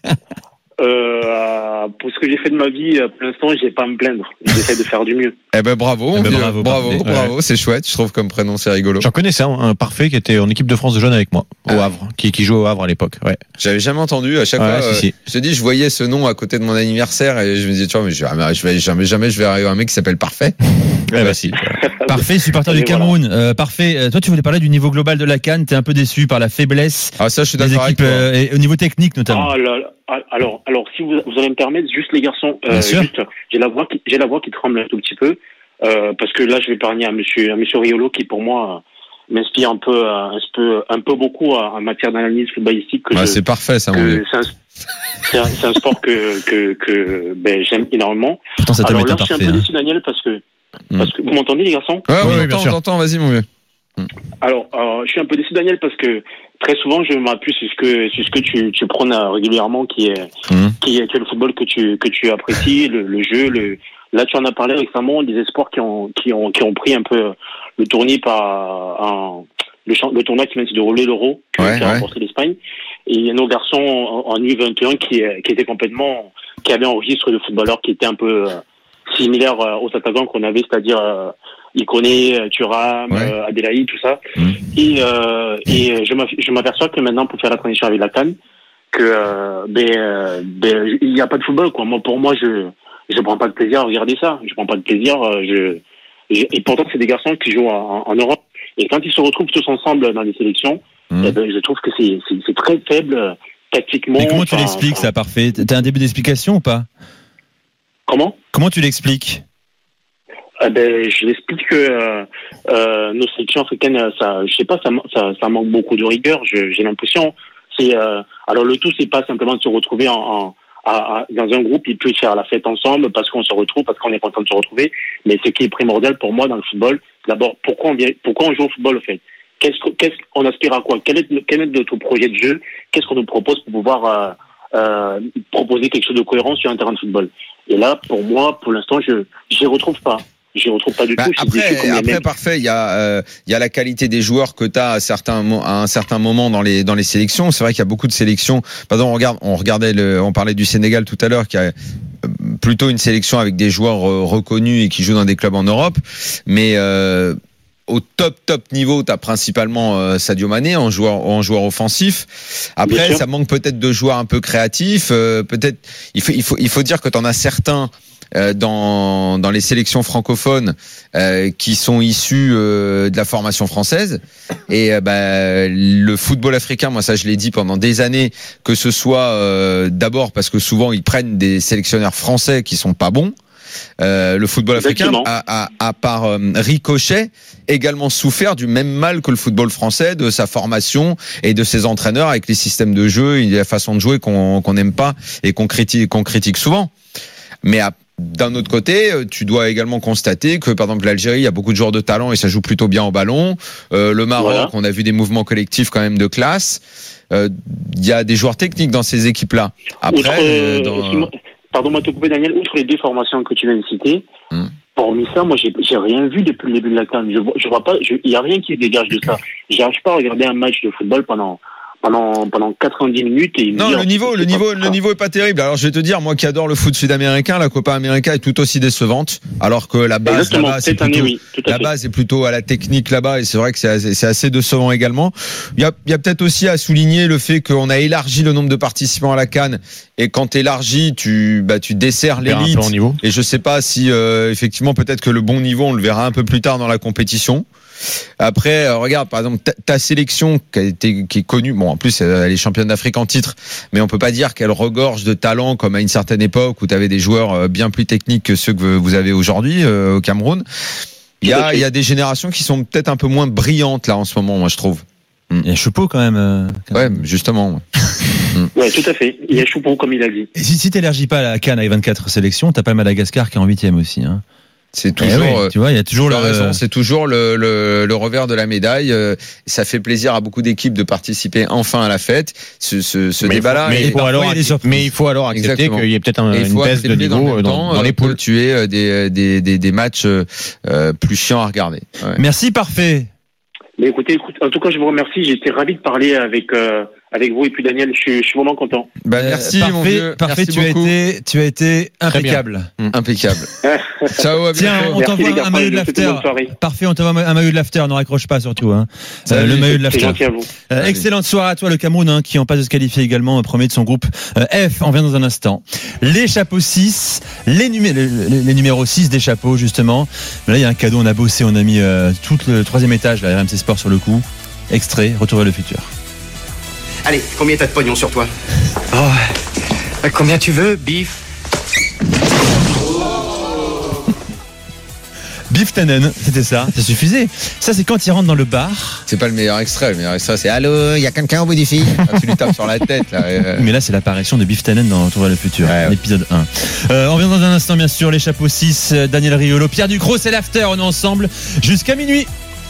Euh, pour ce que j'ai fait de ma vie, pour l'instant, j'ai pas à me plaindre. J'essaie de faire du mieux. Eh ben bravo, eh ben, bravo, bravo, bravo, bravo, ouais. C'est chouette. Je trouve comme prénom, c'est rigolo. J'en connaissais un, un Parfait qui était en équipe de France de jeunes avec moi au ah. Havre, qui, qui jouait au Havre à l'époque. Ouais. J'avais jamais entendu. À chaque ouais, fois, si, euh, si. je te dis, je voyais ce nom à côté de mon anniversaire et je me disais, tu vois, mais je vais, je vais jamais, jamais, je vais arriver à un mec qui s'appelle Parfait. Ouais, bah si. Parfait, supporter du Cameroun. Voilà. Euh, parfait. Toi, tu voulais parler du niveau global de la CAN. T'es un peu déçu par la faiblesse. Ah ça, je suis d'accord avec toi. Euh, et au niveau technique notamment. Ah là, là, alors, alors, si vous, vous allez me permettre, juste les garçons, euh, juste, j'ai la voix qui, j'ai la voix qui tremble un tout petit peu. euh, parce que là, je vais épargner à Monsieur, à Monsieur Riolo, qui pour moi m'inspire un peu, un peu, un peu beaucoup en matière d'analyse footballistique. Que bah, je, c'est parfait, ça. Que c'est, un, c'est, un, c'est un sport que que que ben, j'aime énormément. Pourtant, ça Alors là, je parfait, suis un peu hein. déçu, Daniel, parce que mm. parce que vous m'entendez, les garçons? Ouais, oui, oui, bien on sûr. t'entend, vas-y, mon vieux. Alors, euh, je suis un peu déçu, Daniel, parce que très souvent, je m'appuie sur ce que sur ce que tu tu prônes régulièrement, qui est Mmh. qui est, qui est le football que tu que tu apprécies, le, le jeu. Le là, tu en as parlé récemment des espoirs qui ont qui ont qui ont pris un peu le tournis par un, le, le tournoi qui vient de se dérouler, l'Euro, qui, ouais, qui a ouais. remporté l'Espagne. Et nos garçons en, en U vingt et un qui qui étaient complètement qui avaient un registre de footballeurs qui était un peu euh, similaire euh, aux attaquants qu'on avait, c'est-à-dire euh, Iconé, Thuram, Ouais. euh, Adelaï, tout ça. Mmh. Et, euh, et je, m'aff- je m'aperçois que maintenant, pour faire la transition avec la CAN, que euh, ben, euh, ben, il n'y a pas de football, quoi. Moi, pour moi, je je prends pas de plaisir à regarder ça. Je prends pas de plaisir. euh, Je, je et pourtant, c'est des garçons qui jouent en, en Europe. Et quand ils se retrouvent tous ensemble dans les sélections, Mmh. eh ben, je trouve que c'est c'est, c'est très faible euh, tactiquement. Mais comment tu Enfin, l'expliques, enfin, ça, parfait? T'as un début d'explication ou pas? Comment? Comment tu l'expliques? Eh ben, je l'explique que euh, euh, nos sélections africaines, ça, je sais pas, ça, ça, ça manque beaucoup de rigueur. Je, j'ai l'impression. C'est euh, alors le tout, c'est pas simplement de se retrouver en, en à, à, dans un groupe et puis faire la fête ensemble parce qu'on se retrouve, parce qu'on est content de se retrouver. Mais ce qui est primordial pour moi dans le football, d'abord, pourquoi on vient, pourquoi on joue au football, au fait? Qu'est-ce qu'on qu'est-ce qu'on aspire à quoi? Quel est, quel est notre projet de jeu? Qu'est-ce qu'on nous propose pour pouvoir euh, euh, proposer quelque chose de cohérent sur un terrain de football? Et là, pour moi, pour l'instant, je j'y retrouve pas. Je ne retrouve pas du Bah, tout. Je suis déçu après, comme les après mecs. parfait, il y a euh, il y a la qualité des joueurs que tu as à certains mo- à un certain moment dans les dans les sélections. C'est vrai qu'il y a beaucoup de sélections. Pardon, on regarde, on regardait le, on parlait du Sénégal tout à l'heure, qui a euh, plutôt une sélection avec des joueurs euh, reconnus et qui jouent dans des clubs en Europe, mais euh, au top top niveau, tu as principalement euh, Sadio Mané en joueur en joueur offensif. Bien Après, sûr. ça manque peut-être de joueurs un peu créatifs. Euh, peut-être il faut il faut il faut dire que tu en as certains euh, dans dans les sélections francophones euh, qui sont issus euh, de la formation française. Et euh, bah, le football africain, moi ça je l'ai dit pendant des années, que ce soit euh, d'abord parce que souvent ils prennent des sélectionneurs français qui sont pas bons. Euh, le football africain Exactement. a, a, a par euh, ricochet également souffert du même mal que le football français, de sa formation et de ses entraîneurs avec les systèmes de jeu et la façon de jouer qu'on qu'on n'aime pas et qu'on critique, qu'on critique souvent. Mais à, d'un autre côté, tu dois également constater que, par exemple, l'Algérie, il y a beaucoup de joueurs de talent et ça joue plutôt bien au ballon. Euh, le Maroc, Voilà. on a vu des mouvements collectifs quand même de classe. Euh, Il y a des joueurs techniques dans ces équipes-là. Après, Outre, euh, euh, dans- excuse-moi, pardon-moi de te couper, Daniel. Outre les deux formations que tu viens de citer, Hmm. hormis ça, moi, j'ai, j'ai rien vu depuis le début de la CAN. Je vois, je vois pas, il y a rien qui se dégage de ça. J'arrive pas à regarder un match de football pendant, pendant, pendant quatre-vingt-dix minutes et me Non, dire, le niveau, c'est le pas- niveau, le niveau est pas terrible. Alors, je vais te dire, moi qui adore le foot sud-américain, la Copa América est tout aussi décevante. Alors que la base Exactement. là-bas, c'est Cette année, plutôt, oui, tout à la fait. base est plutôt à la technique là-bas, et c'est vrai que c'est assez, c'est assez décevant également. Il y a, il y a peut-être aussi à souligner le fait qu'on a élargi le nombre de participants à la CAN, et quand t'élargis, tu, bah, tu desserres Faire un l'élite. peu en niveau. Et je sais pas si, euh, effectivement, peut-être que le bon niveau, on le verra un peu plus tard dans la compétition. Après, euh, regarde, par exemple, ta, ta sélection qui a été, qui est connue, bon, en plus, elle est championne d'Afrique en titre, mais on peut pas dire qu'elle regorge de talent comme à une certaine époque où tu avais des joueurs euh, bien plus techniques que ceux que vous avez aujourd'hui euh, au Cameroun. Il y a, il y a des générations qui sont peut-être un peu moins brillantes là en ce moment, moi je trouve. Il y a Choupeau quand même. euh, quand Ouais, même. justement. Ouais, tout à fait. Il y a Choupeau, comme il a dit. Et si, si t'élargis pas à la CAN avec vingt-quatre sélections, t'as pas le Madagascar qui est en huitième aussi. Hein. C'est Eh toujours. ouais, euh, tu vois, il y a toujours Tu le. as raison, c'est toujours le, le, le revers de la médaille. Euh, Ça fait plaisir à beaucoup d'équipes de participer enfin à la fête. Ce, ce, ce Mais il faut- débat-là. mais et il faut parfois, alors il y a des surprises. mais il faut alors accepter Exactement. qu'il y ait peut-être un- Et il une faut baisse de accepter dans le niveau même dans, temps, dans les euh, poules. que tu aies euh, des, des, des, des matchs euh, euh, plus chiants à regarder. Ouais. Merci, parfait. Mais écoutez, écoute, en tout cas, je vous remercie. J'étais ravi de parler avec, euh, avec vous et puis Daniel. Je suis, je suis vraiment content. Bah, Euh, merci, parfait, mon vieux. Parfait, Merci tu as beaucoup. été, tu as été impeccable. Impeccable. Ciao, à Tiens, bientôt. on Merci, t'envoie les un garçons, maillot de je vous souhaite une l'after. bonne soirée. Parfait, on t'envoie un maillot de l'after. Ne raccroche pas surtout. Hein. Euh, Salut, le maillot de C'est l'after. gentil à vous. Euh, excellente soirée à toi, le Cameroun, hein, qui en passe de se qualifier également, euh, premier de son groupe euh, F. On vient dans un instant. Les chapeaux six, les, numé- les, les numéros six des chapeaux, justement. Mais là, il y a un cadeau, on a bossé, on a mis euh, tout le troisième étage, la R M C Sport sur le coup. Extrait, Retour vers le futur. Allez, combien t'as de pognon sur toi? Oh, euh, combien tu veux, bif? Biff Tannen, c'était ça, ça suffisait. Ça, c'est quand il rentre dans le bar. C'est pas le meilleur extrait. Le meilleur extrait, c'est allô, il y a quelqu'un au bout du fil. Ah, tu lui tapes sur la tête. Là, et... Mais là, c'est l'apparition de Biff Tannen dans Retour vers le futur, ouais, ouais. l'épisode un. Euh, on revient dans un instant, bien sûr, les chapeaux six, Daniel Riolo, Pierre Ducrot, c'est l'after, on est ensemble jusqu'à minuit.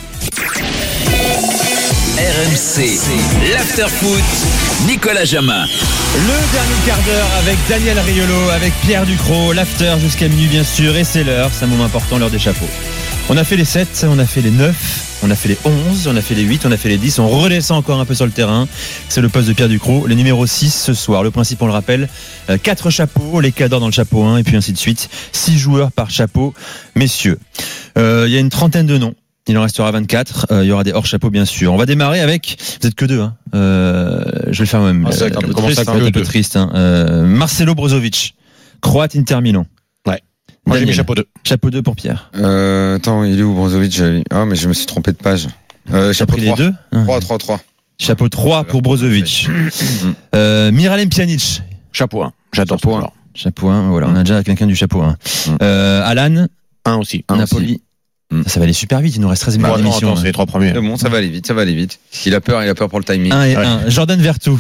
R M C, l'after foot, Nicolas Jamin. Le dernier quart d'heure avec Daniel Riolo, avec Pierre Ducrot, l'after jusqu'à minuit bien sûr, et c'est l'heure, c'est un moment important, l'heure des chapeaux. On a fait les sept, on a fait les neuf, on a fait les onze, on a fait les huit, on a fait les dix, on redescend encore un peu sur le terrain. C'est le poste de Pierre Ducrot, les numéros six ce soir. Le principe, on le rappelle, quatre chapeaux, les cadors dans le chapeau un, et puis ainsi de suite. six joueurs par chapeau, messieurs. Il euh, y a une trentaine de noms. Il en restera vingt-quatre. Il euh, y aura des hors-chapeaux, bien sûr. On va démarrer avec. Vous êtes que deux, hein. Euh, je vais le faire moi-même. Ah, c'est euh, un peu triste, triste, un peu triste. Hein. Euh, Marcelo Brozovic, Croate Inter Milan. Ouais. Moi, j'ai mis chapeau deux. Chapeau deux pour Pierre. Euh, attends, il est où Brozovic? Ah, mais je me suis trompé de page. Euh, chapeau trois. Les deux trois, trois, trois. Chapeau trois pour Brozovic. euh, Miralem Pjanic. Chapeau un. J'adore chapeau un. Chapeau un. Voilà, on a déjà quelqu'un du chapeau un. Euh, Alan. un aussi. Un Napoli. Aussi. Ça, ça va aller super vite, il nous reste treize minutes d'émission. C'est les trois premiers. Bon, ça va aller vite, ça va aller vite. Il a peur, il a peur pour le timing. un et un. Jordan Vertu.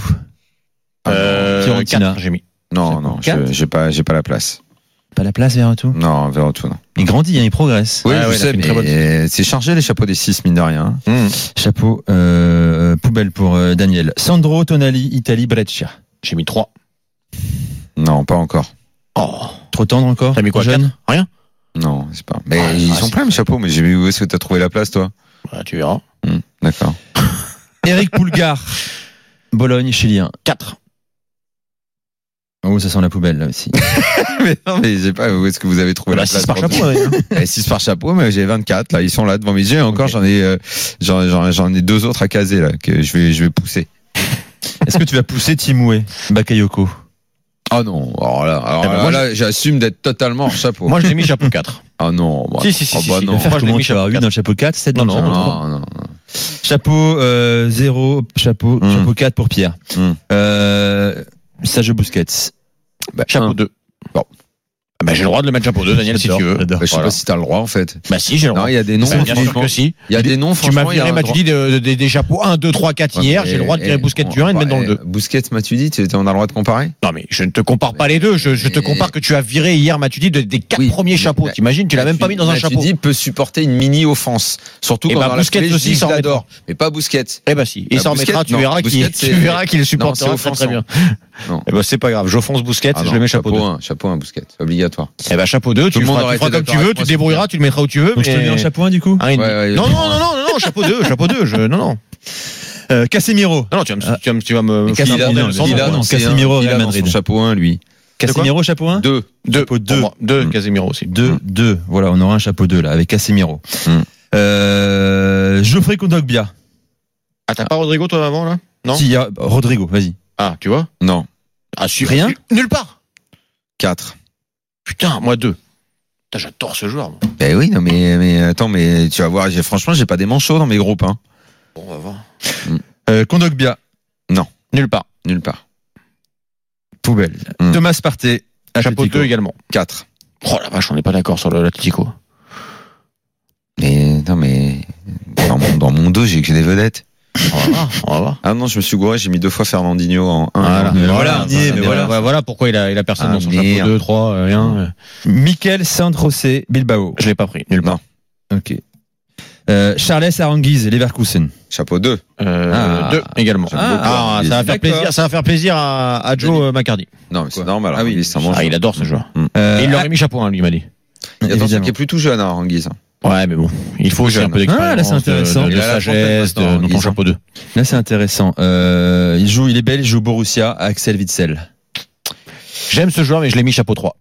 Euh, Fiorentina, j'ai mis. Non, non, je, j'ai pas, j'ai pas la place. Pas la place, Vertu? Non, Vertu, non. Il grandit, hein, il progresse. Oui, ah, je ouais, sais, mais c'est chargé les chapeaux des six, mine de rien. Mmh. Chapeau, euh, poubelle pour euh, Daniel. Sandro Tonali, Italie, Brescia. J'ai mis trois. Non, pas encore. Oh. Trop tendre encore? T'as mis quoi, jeune? Rien? Non, c'est pas. Mais ah, ils ah, sont pleins mes chapeaux, mais j'ai vu où est-ce que t'as trouvé la place, toi? Bah, tu verras. Mmh, d'accord. Eric Poulgar, Bologne, Chilien. quatre. Oh, ça sent la poubelle, là aussi. Mais non, mais j'ai pas, où est-ce que vous avez trouvé bah, la place? six par chapeau, ouais, hein. six par chapeau, mais j'ai vingt-quatre, là, ils sont là devant mes yeux, et encore, okay. j'en ai, euh, j'en, j'en, j'en ai deux autres à caser, là, que je vais, je vais pousser. Est-ce que tu vas pousser Timoué, Bakayoko? Ah non, alors là, alors eh ben là, moi, là j'assume d'être totalement hors chapeau. Moi, je l'ai mis chapeau quatre. Ah non, bah, si, si, si, oh, bah si, non. si. Moi, je l'ai mis chapeau huit dans le chapeau quatre, sept non, dans non, le chapeau non, non, non. Chapeau euh, zéro, chapeau, mm. chapeau quatre pour Pierre. Mm. Euh, Sergio Busquets. Bah, chapeau un. deux. Bon. Bah, j'ai le droit de le mettre chapeau deux, Daniel, si tu veux. Bah, je sais voilà. pas si t'as le droit, en fait. Bah, si, j'ai le droit. Non, il y a des noms. Bah, bien sûr que si. Il y a des noms, tu m'as viré Matuidi des, des, des chapeaux un, deux, trois, quatre ouais, hier. J'ai le droit de virer Busquets du un et de mettre dans le deux. Busquets, Matuidi, on a le droit de comparer? Non, mais je ne te compare pas les deux. Je, je te compare que tu as viré hier Matuidi de, des quatre oui, premiers chapeaux. T'imagines, tu l'as même pas mis dans un chapeau. Matuidi peut supporter une mini offense. Surtout quand dans la clé, aussi, il adore. Mais pas Busquets. Eh ben si. Il s'en remettra, tu verras qu'il, tu verras qu'il le supportera très très bien. Eh ben c'est pas grave. J'offense Busquets, je le mets chapeau deux. Chapeau un, Busquets. Obligatoire. Eh ben chapeau deux, tu le feras comme tu veux, tu te débrouilleras, tu le mettras où tu veux. Donc je te mets en chapeau un du coup? Non, non, non, non, non, chapeau deux, chapeau deux, je, non, non. Euh, Casemiro. Non, non, tu vas me, tu vas me, tu vas me. Casemiro, Real Madrid. Chapeau un, lui. Casemiro, chapeau un? deux. Chapeau deux. deux, Casemiro aussi. deux, deux. Voilà, on aura un chapeau deux, là, avec Casemiro. Euh, Geoffrey Kondogbia. Ah, t'as pas Rodrigo, toi, avant, là? Non? Si, il y a Rodrigo, vas-y. Ah, tu vois? Non. Ah, rien? Nulle part. quatre. Putain, moi deux. Putain, j'adore ce joueur. Moi. Ben oui, non, mais, mais attends, mais tu vas voir, j'ai, franchement, j'ai pas des manchots dans mes groupes. Hein. Bon, on va voir. Mm. Euh, Kondogbia. Non. Nulle part. Nulle part. Poubelle. Mm. Thomas Partey. Chapeau deux également. quatre. Oh la vache, on n'est pas d'accord sur l'Atlético. Mais, non, mais, dans mon, dans mon dos, j'ai que des vedettes. On va voir, on va voir. Ah non, je me suis gouré, j'ai mis deux fois Fernandinho en un. Voilà, mais voilà, mais voilà, voilà, voilà pourquoi il a, il a personne ah, dans son merde. Chapeau deux, trois, euh, rien. Mikel Saint-José, Bilbao. Je l'ai pas pris, nulle part. Ok. Euh, Charles Aranguiz, Leverkusen. Chapeau deux. Euh, ah. deux également. Ah, ah ça va faire plaisir, ça va faire plaisir à, à Joe McCarthy. Non, mais c'est normal. Ah oui, ah, il adore ce joueur. Mm. Euh, Et il leur a mis chapeau, hein, lui m'a dit. Il y a attention qui est plutôt jeune, Aranguiz. Ouais, mais bon, il faut aussi un peu d'expérience, ah, là, c'est intéressant. de, de, de sagesse, de, de ton chapeau deux. Là, c'est intéressant. Euh, il joue, il est belge, il joue Borussia, Axel Witsel. J'aime ce joueur, mais je l'ai mis chapeau trois.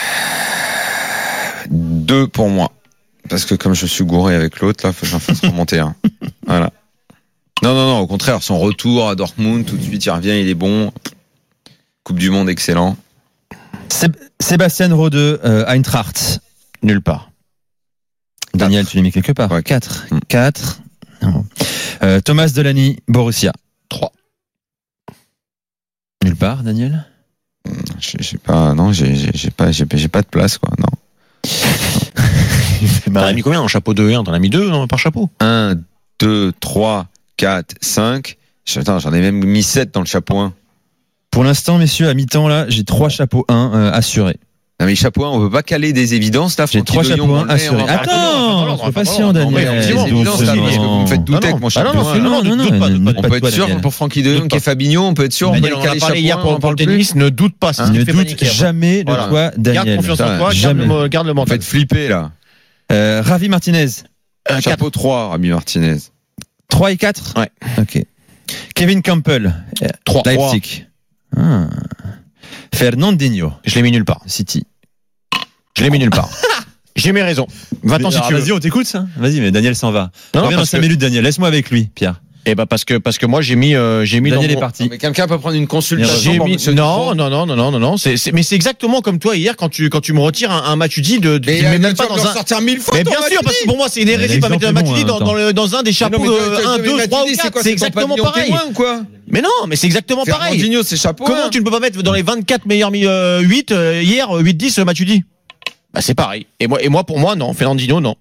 Deux pour moi. Parce que comme je suis gouré avec l'autre, là, faut que j'en fasse remonter un. Voilà. Non, non, non, au contraire, son retour à Dortmund, tout de suite, il revient, il est bon. Coupe du Monde, excellent. Séb- Sébastien Rode, euh, Eintracht. Nulle part. Daniel, tu l'as mis quelque part. Ouais. quatre. quatre. Euh, Thomas Delaney, Borussia. trois. Nulle part, Daniel? J'ai, j'ai pas, non, j'ai, j'ai, j'ai pas, j'ai, j'ai pas de place, quoi, non. T'en as mis combien dans chapeau deux et un? T'en as mis deux non, par chapeau? un, deux, trois, quatre, cinq. Attends, j'en ai même mis sept dans le chapeau un. Pour l'instant, messieurs, à mi-temps, là, j'ai trois chapeaux un euh, assurés. Non mais chapeau un, on peut pas caler des évidences là. J'ai trois chapeaux un assurés. Attends, sois patient, Daniel. Vous me faites douter avec mon chapeau un. Non, non, non, on peut être sûr pour Francky de Jong et Fabinho, on peut être sûr. On peut on a parlé hier pour le tennis. Ne doute pas. Ne doute jamais de toi, Daniel. Garde confiance en toi. Garde le mental. Faites flipper là. Ravi Martinez. Chapeau trois, Ravi Martinez. trois et quatre. Ouais. Ok. Kevin Campbell. trois. Leipzig. Ah. Fernandinho. Je l'ai mis nulle part. City. Je l'ai mis nulle part. J'ai mes raisons. Va-t'en si tu veux. Vas-y, on t'écoute ça. Vas-y, mais Daniel s'en va. Non, Reviens dans cinq minutes, Daniel. Laisse-moi avec lui, Pierre. Eh ben parce que parce que moi j'ai mis euh, j'ai mis Daniel dans est mon... parti. Mais quelqu'un peut prendre une consultation. J'ai mis... Non non non non non non non. C'est, c'est mais c'est exactement comme toi hier quand tu quand tu me retires un, un match dit de. Mais tu euh, même pas dans un. Sortir mille fois. Mais bien sûr parce que pour moi c'est une hérésie de pas mettre un match dit dans dans, le, dans un des chapeaux un, deux, trois ou quatre. C'est exactement pareil. Mais non mais c'est exactement pareil. Fernandinho c'est chapeau. Comment tu ne peux pas mettre dans les vingt-quatre meilleurs huit hier huit dix match dit? Bah c'est pareil. Et moi et moi pour moi non Fernandinho non.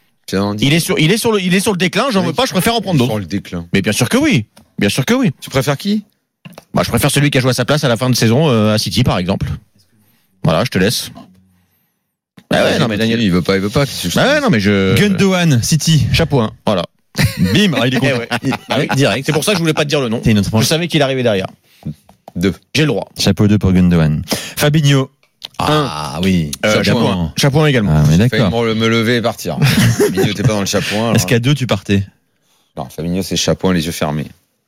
Il est sur, il est sur le, il est sur le déclin. J'en veux pas. Je préfère en prendre d'autres. Sur le déclin. Mais bien sûr que oui. Bien sûr que oui. Tu préfères qui? Bah, je préfère celui qui a joué à sa place à la fin de saison euh, à City, par exemple. Voilà, je te laisse. Bah ouais, non mais Daniel, il veut pas, il veut pas. Bah ouais, non mais je. Gundogan, City, chapeau un. Voilà. Bim, ah, il est content. Eh ouais. Ah oui, direct. C'est pour ça que je voulais pas te dire le nom. Je savais qu'il arrivait derrière. Deux. J'ai le droit. Chapeau deux pour Gundogan. Fabinho. Ah un. Oui. Euh, chapeau un. Chapeau un également. Ah, mais d'accord. Fabinho me lever et partir. Fabinho t'es pas dans le chapeau un. Est-ce qu'à deux tu partais? Non, Fabinho c'est chapeau un, les yeux fermés.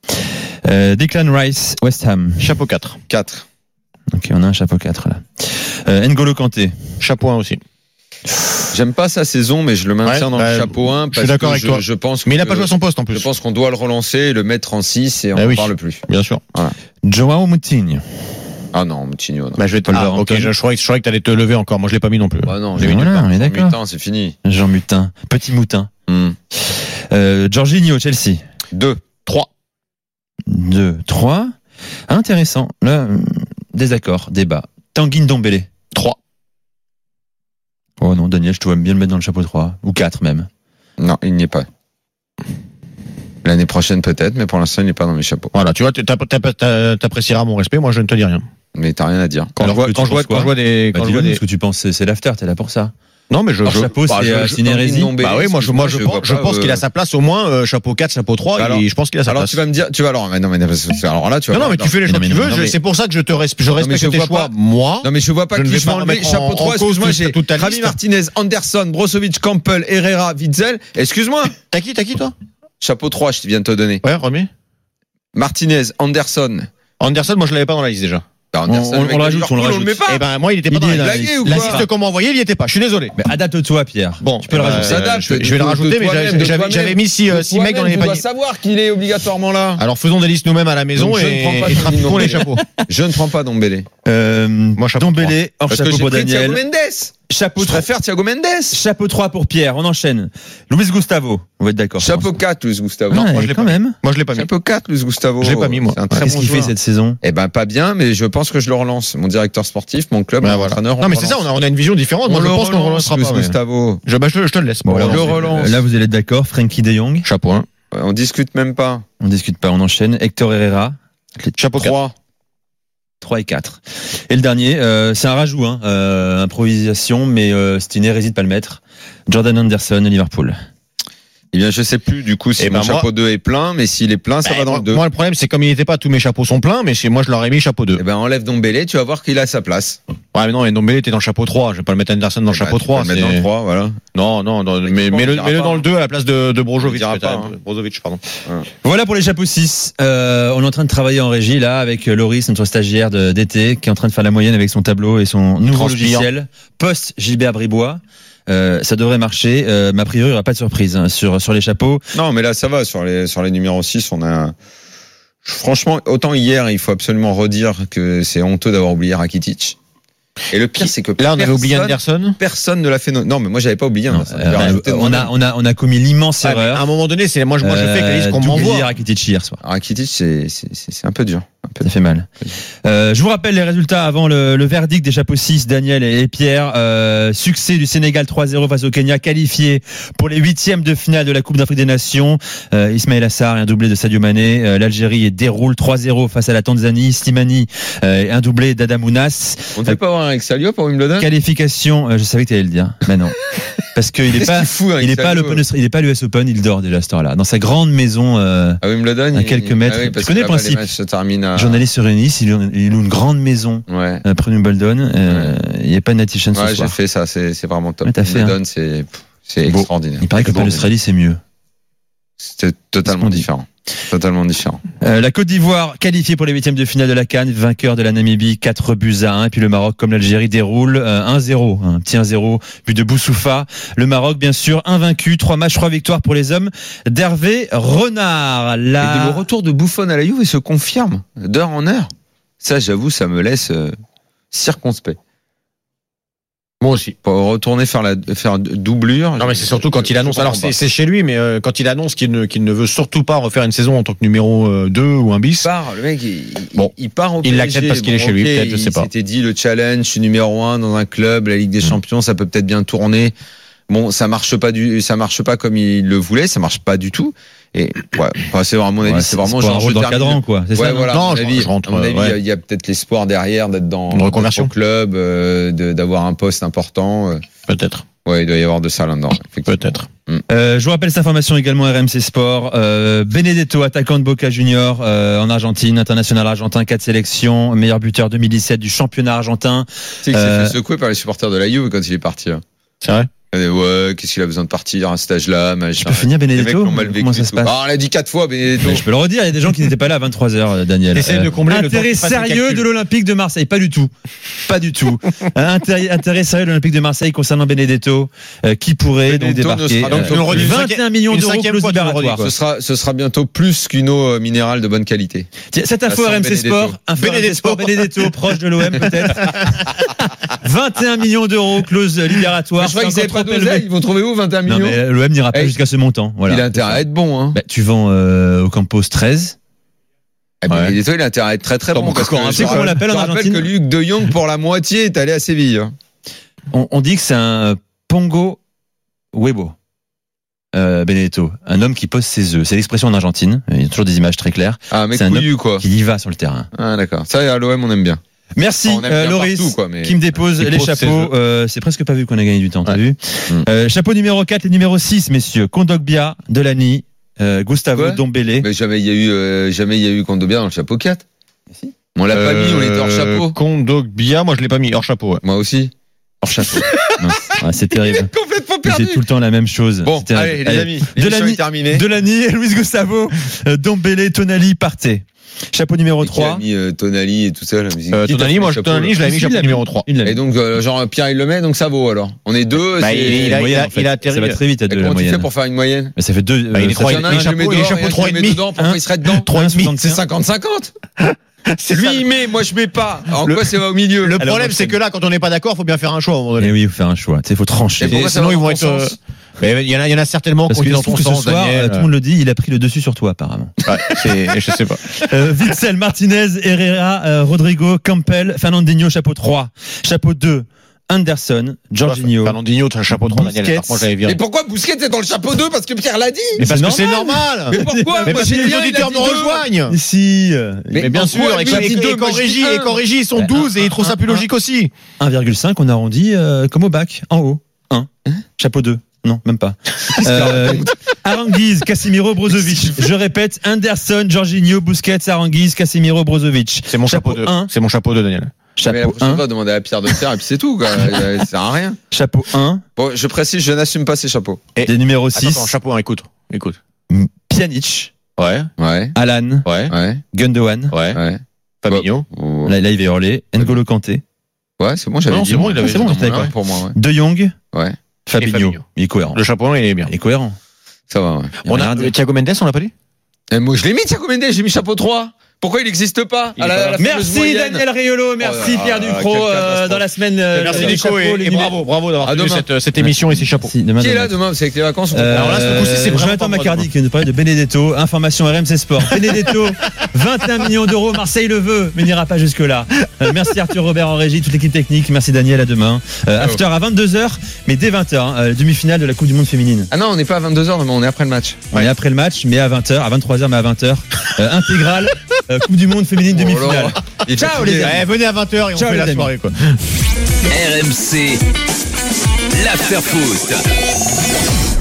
Euh, Declan Rice, West Ham. Chapeau quatre. quatre. Ok, on a un chapeau quatre là. Euh, N'Golo Kanté. Chapeau un aussi. J'aime pas sa saison, mais je le maintiens ouais, dans bah, le chapeau un. Parce je suis d'accord que avec je, toi. Je pense mais il n'a que, pas joué à son poste en plus. Je pense qu'on doit le relancer, le mettre en six et on bah ne oui, parle plus. Bien sûr. Voilà. Joao Moutinho. Ah non, Moutinho. Non. Bah je vais te ah, ok, je, je croyais que tu allais te lever encore. Moi je l'ai pas mis non plus. Ah non, j'ai mis voilà, on est d'accord. Mutin, c'est fini. Jean Mutin, petit Moutin. Mm. Euh, Jorginho, Chelsea. deux. trois. deux. trois. Intéressant. Là, désaccord, débat. Tanguy Ndombele. trois. Oh non, Daniel, je te vois bien le mettre dans le chapeau trois. Ou quatre même. Non, il n'y est pas. L'année prochaine peut-être, mais pour l'instant il n'est pas dans mes chapeaux. Voilà, tu vois, t'apprécieras mon respect, moi je ne te dis rien. Mais t'as rien à dire. Quand je vois, quand je vois, quand je vois des, quand je vois des, ce que tu penses, c'est l'after, t'es là pour ça. Non, mais je, je chapeau, bah, c'est, je, c'est une hérésie. Bah oui, moi je, moi je, je pense, je pense euh... qu'il a sa place au moins euh, chapeau quatre, chapeau trois. Alors, et je pense qu'il a sa alors place. Alors tu vas me dire, tu vas alors, mais non mais alors là tu vas. Non, non mais tu fais les choix que tu veux. C'est pour ça que je te respecte, je respecte tes choix. Moi. Non mais je vois pas qui je vais enlever. Chapeau trois. Excuse-moi, j'ai Javi Martinez, Anderson, Brozovic, Campbell, Herrera, Witzel. Excuse-moi. T'as qui, t'as qui toi? Chapeau trois, je viens de te donner. Ouais, remets. Martinez, Anderson. Anderson, moi je l'avais pas dans la liste déjà. Bah Anderson, on, on, on le rajoute, on le rajoute. le met pas. Eh ben moi il était pas dans la liste. La liste qu'on m'a envoyée, il y était pas. Je suis désolé. Mais adapte-toi, Pierre. Bon, tu peux le rajouter. Je vais le rajouter, mais j'avais mis six mecs dans les paniers. On doit savoir qu'il est obligatoirement là. Alors faisons des listes nous-mêmes à la maison et trafiquons les chapeaux. Je ne prends pas Ndombele. Moi chapeau Ndombele hors chapeau pour Daniel. Chapeau trois. Je préfère Thiago Mendes. Chapeau trois pour Pierre. On enchaîne. Luis Gustavo. On va être d'accord. Chapeau quatre, Luis Gustavo. Non, moi je l'ai quand même. Moi je l'ai pas mis. Chapeau quatre, Luis Gustavo. Je l'ai pas mis moi. C'est un très Qu'est-ce qu'il fait cette saison? Eh ben pas bien, mais je pense que je le relance. Mon directeur sportif, mon club, mon entraîneur. Non mais c'est ça, on a on a une vision différente. Moi je pense qu'on relancera pas. Gustavo. Je je te le laisse. On le relance. Là vous allez être d'accord. Frankie De Jong. Chapeau un. On discute même pas. On discute pas. On enchaîne. Hector Herrera. Chapeau trois. trois et quatre. Et le dernier, euh, c'est un rajout, hein, euh, improvisation, mais euh, c'est une hérésie de pas le mettre. Jordan Anderson, Liverpool. Eh bien, je sais plus, du coup, si et mon ben chapeau moi, deux est plein, mais s'il est plein, ça bah, va dans moi, le deux. Moi, le problème, c'est comme il n'était pas, tous mes chapeaux sont pleins, mais chez moi, je leur ai mis chapeau deux. Eh ben, enlève Ndombele, tu vas voir qu'il a sa place. Ouais, mais non, et Ndombele était dans le chapeau trois. Je vais pas le mettre Anderson dans le bah, chapeau trois. Tu peux le mettre dans le trois, voilà. Non, non, non mais mets-le, mets-le dans le deux à la place de, de Brozovic. Pas, hein. Brozovic, pardon. Ouais. Voilà pour les chapeaux six. Euh, on est en train de travailler en régie, là, avec Loris, notre stagiaire de, d'été, qui est en train de faire la moyenne avec son tableau et son nouveau Transpire. logiciel. Post Gilbert Bribois. Euh, ça devrait marcher, euh, mais a priori il n'y aura pas de surprise hein, sur sur les chapeaux. Non, mais là ça va sur les sur les numéros six, on a franchement autant hier, il faut absolument redire que c'est honteux d'avoir oublié Rakitic. Et le pire, c'est que là, on avait oublié Anderson. Personne ne l'a fait. Non, mais moi, j'avais pas oublié. Non, ça, euh, on a, on a, on a commis l'immense ah, erreur. À un moment donné, c'est moi, je, moi, je fais que la liste qu'on m'envoie. Rakitic hier soir. Rakitic, c'est, c'est, c'est un peu dur. Ça fait mal. Euh, je vous rappelle les résultats avant le, le verdict des chapeaux six, Daniel et, et Pierre. Euh, succès du Sénégal trois zéro face au Kenya, qualifié pour les huitièmes de finale de la Coupe d'Afrique des Nations. Euh, Ismaël Assar et un doublé de Sadio Mané. Euh, L'Algérie déroule trois zéro face à la Tanzanie. Slimani euh, et un doublé d'Adamounas. On ne peut pas avoir un Excelio pour Wimbledon. Qualification, euh, je savais que tu allais le dire, mais non. Parce qu'il n'est pas, fou, il est pas, il est pas l'U S Open, il dort déjà à cette heure-là. Dans sa grande maison, euh, à Wimbledon, à quelques il, mètres. Ah oui, tu connais le principe. À... Journaliste se réunissent, il loue une grande maison ouais. après Wimbledon. Euh, ouais. Il n'y a pas de nation ce ouais, soir. J'ai fait ça, c'est, c'est vraiment top. Ouais, Wimbledon, hein. c'est, c'est bon. extraordinaire. Il paraît que pour l'Australie, c'est mieux. C'est totalement différent. Totalement différent. Euh, la Côte d'Ivoire qualifiée pour les huitièmes de finale de la CAN, vainqueur de la Namibie, quatre buts à un. Et puis le Maroc, comme l'Algérie, déroule euh, un zéro, un petit un zéro, but de Boussoufa. Le Maroc, bien sûr, invaincu, trois matchs, trois victoires pour les hommes d'Hervé Renard. La... Et le retour de Buffon à la Juve se confirme d'heure en heure. Ça, j'avoue, ça me laisse euh, circonspect. Moi aussi. Pour retourner faire la faire doublure. Non mais c'est surtout quand il annonce. Alors c'est, c'est chez lui, mais euh, quand il annonce qu'il ne qu'il ne veut surtout pas refaire une saison en tant que numéro euh, deux ou un bis. Il part, le mec, il, bon, il part au il l'accepte parce qu'il bon, est chez okay, lui. Peut-être, je sais pas. Il s'était dit le challenge, je suis numéro un dans un club, la Ligue des Champions, ça peut peut-être bien tourner. Bon, ça marche pas du, ça marche pas comme il le voulait, ça marche pas du tout. Et ouais, enfin, c'est à mon avis, ouais, c'est vraiment c'est genre un rôle d'encadrant, quoi. C'est ouais, ça, voilà. Non, à mon je, avis, je rentre. à mon avis, ouais. il y a peut-être l'espoir derrière d'être dans une reconversion au club, euh, de, d'avoir un poste important. Euh. Peut-être. Ouais, il doit y avoir de ça là-dedans. Peut-être. Euh, je vous rappelle cette information également R M C Sport. Euh, Benedetto, attaquant de Boca Junior euh, en Argentine, international argentin, quatre sélections, meilleur buteur deux mille dix-sept du championnat argentin. Tu sais qu'il euh... s'est fait secouer par les supporters de la Juve quand il est parti. Hein. C'est vrai? Ouais, qu'est-ce qu'il a besoin de partir à un stage là, machin. Je peux finir Benedetto. Comment ça se passe? Ah, on l'a dit quatre fois Benedetto. Mais je peux le redire, il y a des gens qui n'étaient pas là à vingt-trois heures, Daniel. Essaye euh, de combler intérêt le sérieux de l'Olympique de Marseille, pas du tout. Pas du tout. intérêt, intérêt sérieux de l'Olympique de Marseille concernant Benedetto, euh, qui pourrait Benedetto donc débarquer. Donc, euh, vingt et un millions d'euros clause libératoire. Ce sera, ce sera bientôt plus qu'une eau minérale de bonne qualité. Tiens, cette info R M C Sport, info R M C Sport, Benedetto, proche de l'O M peut-être. vingt et un millions d'euros clause libératoire. Je crois qu'ils n'avaient pas d'oseille, ils vont trouver où vingt et un millions? Non, mais l'O M n'ira pas hey, jusqu'à ce montant. Voilà. Il a intérêt à être bon, hein. Bah, tu vends euh, au Campos treize. Eh ben, ouais. Il a intérêt à être très très bon. Bon, parce que c'est qu'on l'appelle en Argentine. Je rappelle que Luc de Jong, pour la moitié, est allé à Séville. On, on dit que c'est un Pongo Huevo. Euh, Benedetto, un homme qui pose ses œufs. C'est l'expression en Argentine. Il y a toujours des images très claires. Ah, mais c'est couillu, un homme quoi. Qui y va sur le terrain. Ah, d'accord. Ça, à l'O M, on aime bien. Merci, enfin, euh, Loris, partout, quoi, mais... qui me dépose les chapeaux. Euh, c'est presque pas vu qu'on a gagné du temps, t'as ouais. vu mmh. euh, Chapeau numéro quatre et numéro six, messieurs. Kondogbia, Delany, euh, Gustavo ouais. Dombele. Mais jamais il y a eu, euh, jamais il y a eu Kondogbia dans le chapeau quatre. Si. On l'a euh, pas mis, on était hors chapeau. Kondogbia, moi je l'ai pas mis hors chapeau. Ouais. Moi aussi. Hors chapeau. Ouais, c'est terrible. Il est complètement perdu. C'est tout le temps la même chose. Bon, allez, les amis, Delany, Delany, Luis Gustavo, euh, Dombele, Tonali, Partey. Chapeau numéro trois. Qui a mis euh, Tonali et tout ça, la musique. Euh, Tonali, moi, chapeau, Tonali, je l'avais mis chapeau numéro trois. Et donc, euh, genre, Pierre, il le met, donc ça vaut, alors. On est deux. Bah, il, il, a, moyenne, il, a, en fait. il a atterri. Ça va très vite à deux, la moyenne. Comment tu fais pour faire une moyenne? Mais ça fait deux, bah, il est trois, il est chapeau, il est chapeau trois et demi. Pourquoi il serait dedans? trois et demi. C'est cinquante cinquante. Lui, il met, moi, je mets pas. En quoi c'est au milieu? Le problème, c'est que là, quand on n'est pas d'accord, il faut bien faire un choix à un moment donné. Et oui, il faut faire un choix. Il faut trancher. Sinon, ils vont être. Mais il y en a, il y en a certainement qui ont dit dans ton sens. Ce soir, tout le monde le dit, il a pris le dessus sur toi, apparemment. Ouais, c'est, je sais pas. Euh, Witsel, Martinez, Herrera, euh, Rodrigo, Campbell, Fernandinho, chapeau trois. Chapeau deux, Anderson, Jorginho. Fernandinho, tu as un chapeau trois, Daniel. Mais pourquoi Bousquet est dans le chapeau deux? Parce que Pierre l'a dit. Mais parce que c'est normal. Mais pourquoi? Mais parce que les auditeurs nous rejoignent. Si. Mais bien sûr, et qu'en régie, et qu'en régie, ils sont douze et ils trouvent ça plus logique aussi. un virgule cinq, on arrondit comme au bac, en haut. un. Chapeau deux. Non, même pas. euh, Aranguiz, Casemiro, Brozovic. Je répète, Anderson, Jorginho, Busquets, Aranguiz, Casemiro, Brozovic. C'est mon chapeau deux. C'est mon chapeau deux, Daniel. Chapeau un. On va demander à Pierre de le faire et puis c'est tout, quoi. Ça sert à rien. Chapeau un. Bon, je précise, je n'assume pas ces chapeaux. Et des numéros six. Attends, chapeau un, écoute. Écoute. Pjanic. Ouais. Ouais. Alan. Ouais. Ouais. Gundogan. Ouais. Ouais. Fabinho. Oh. Là, là, il va hurler. N'Golo Kanté. Ouais, c'est bon, j'avais non, dit. C'est bon, il avait c'est bon, c'était d'accord. Pour moi, ouais. De Jong. Ouais. Fabinho. Fabinho. Il est cohérent. Le chapeau un, il est bien. Il est cohérent. Ça va, ouais. On a Thiago Mendes, on l'a pas dit? Et moi, je l'ai mis, Thiago Mendes, j'ai mis chapeau trois. Pourquoi il n'existe pas à la, à la Merci Daniel Riolo, merci oh, Pierre Ducrot euh, dans la semaine. Euh, merci Nico et, et bravo, bravo d'avoir tenu cette, cette émission et ces chapeaux. Merci, demain, Qui demain. est là demain? C'est avec les vacances. Euh, Alors là, ce coup-ci, c'est Jonathan Maccardy qui nous parlait de Benedetto. Information R M C Sport. Benedetto, vingt et un millions d'euros. Marseille le veut, mais n'ira pas jusque-là. Euh, merci Arthur Robert en régie, toute l'équipe technique. Merci Daniel, à demain. Euh, after à vingt-deux heures, mais dès vingt heures, hein, demi-finale de la Coupe du Monde féminine. Ah non, on n'est pas à vingt-deux heures, on est après le match. On ouais. est après le match, mais à vingt heures, à vingt-trois heures, mais à vingt heures. Euh, intégrale, euh, Coupe du Monde féminine demi-finale. Oh ciao les amis. Eh, venez à vingt heures et on Ciao fait la soirée quoi. R M C, l'after foot.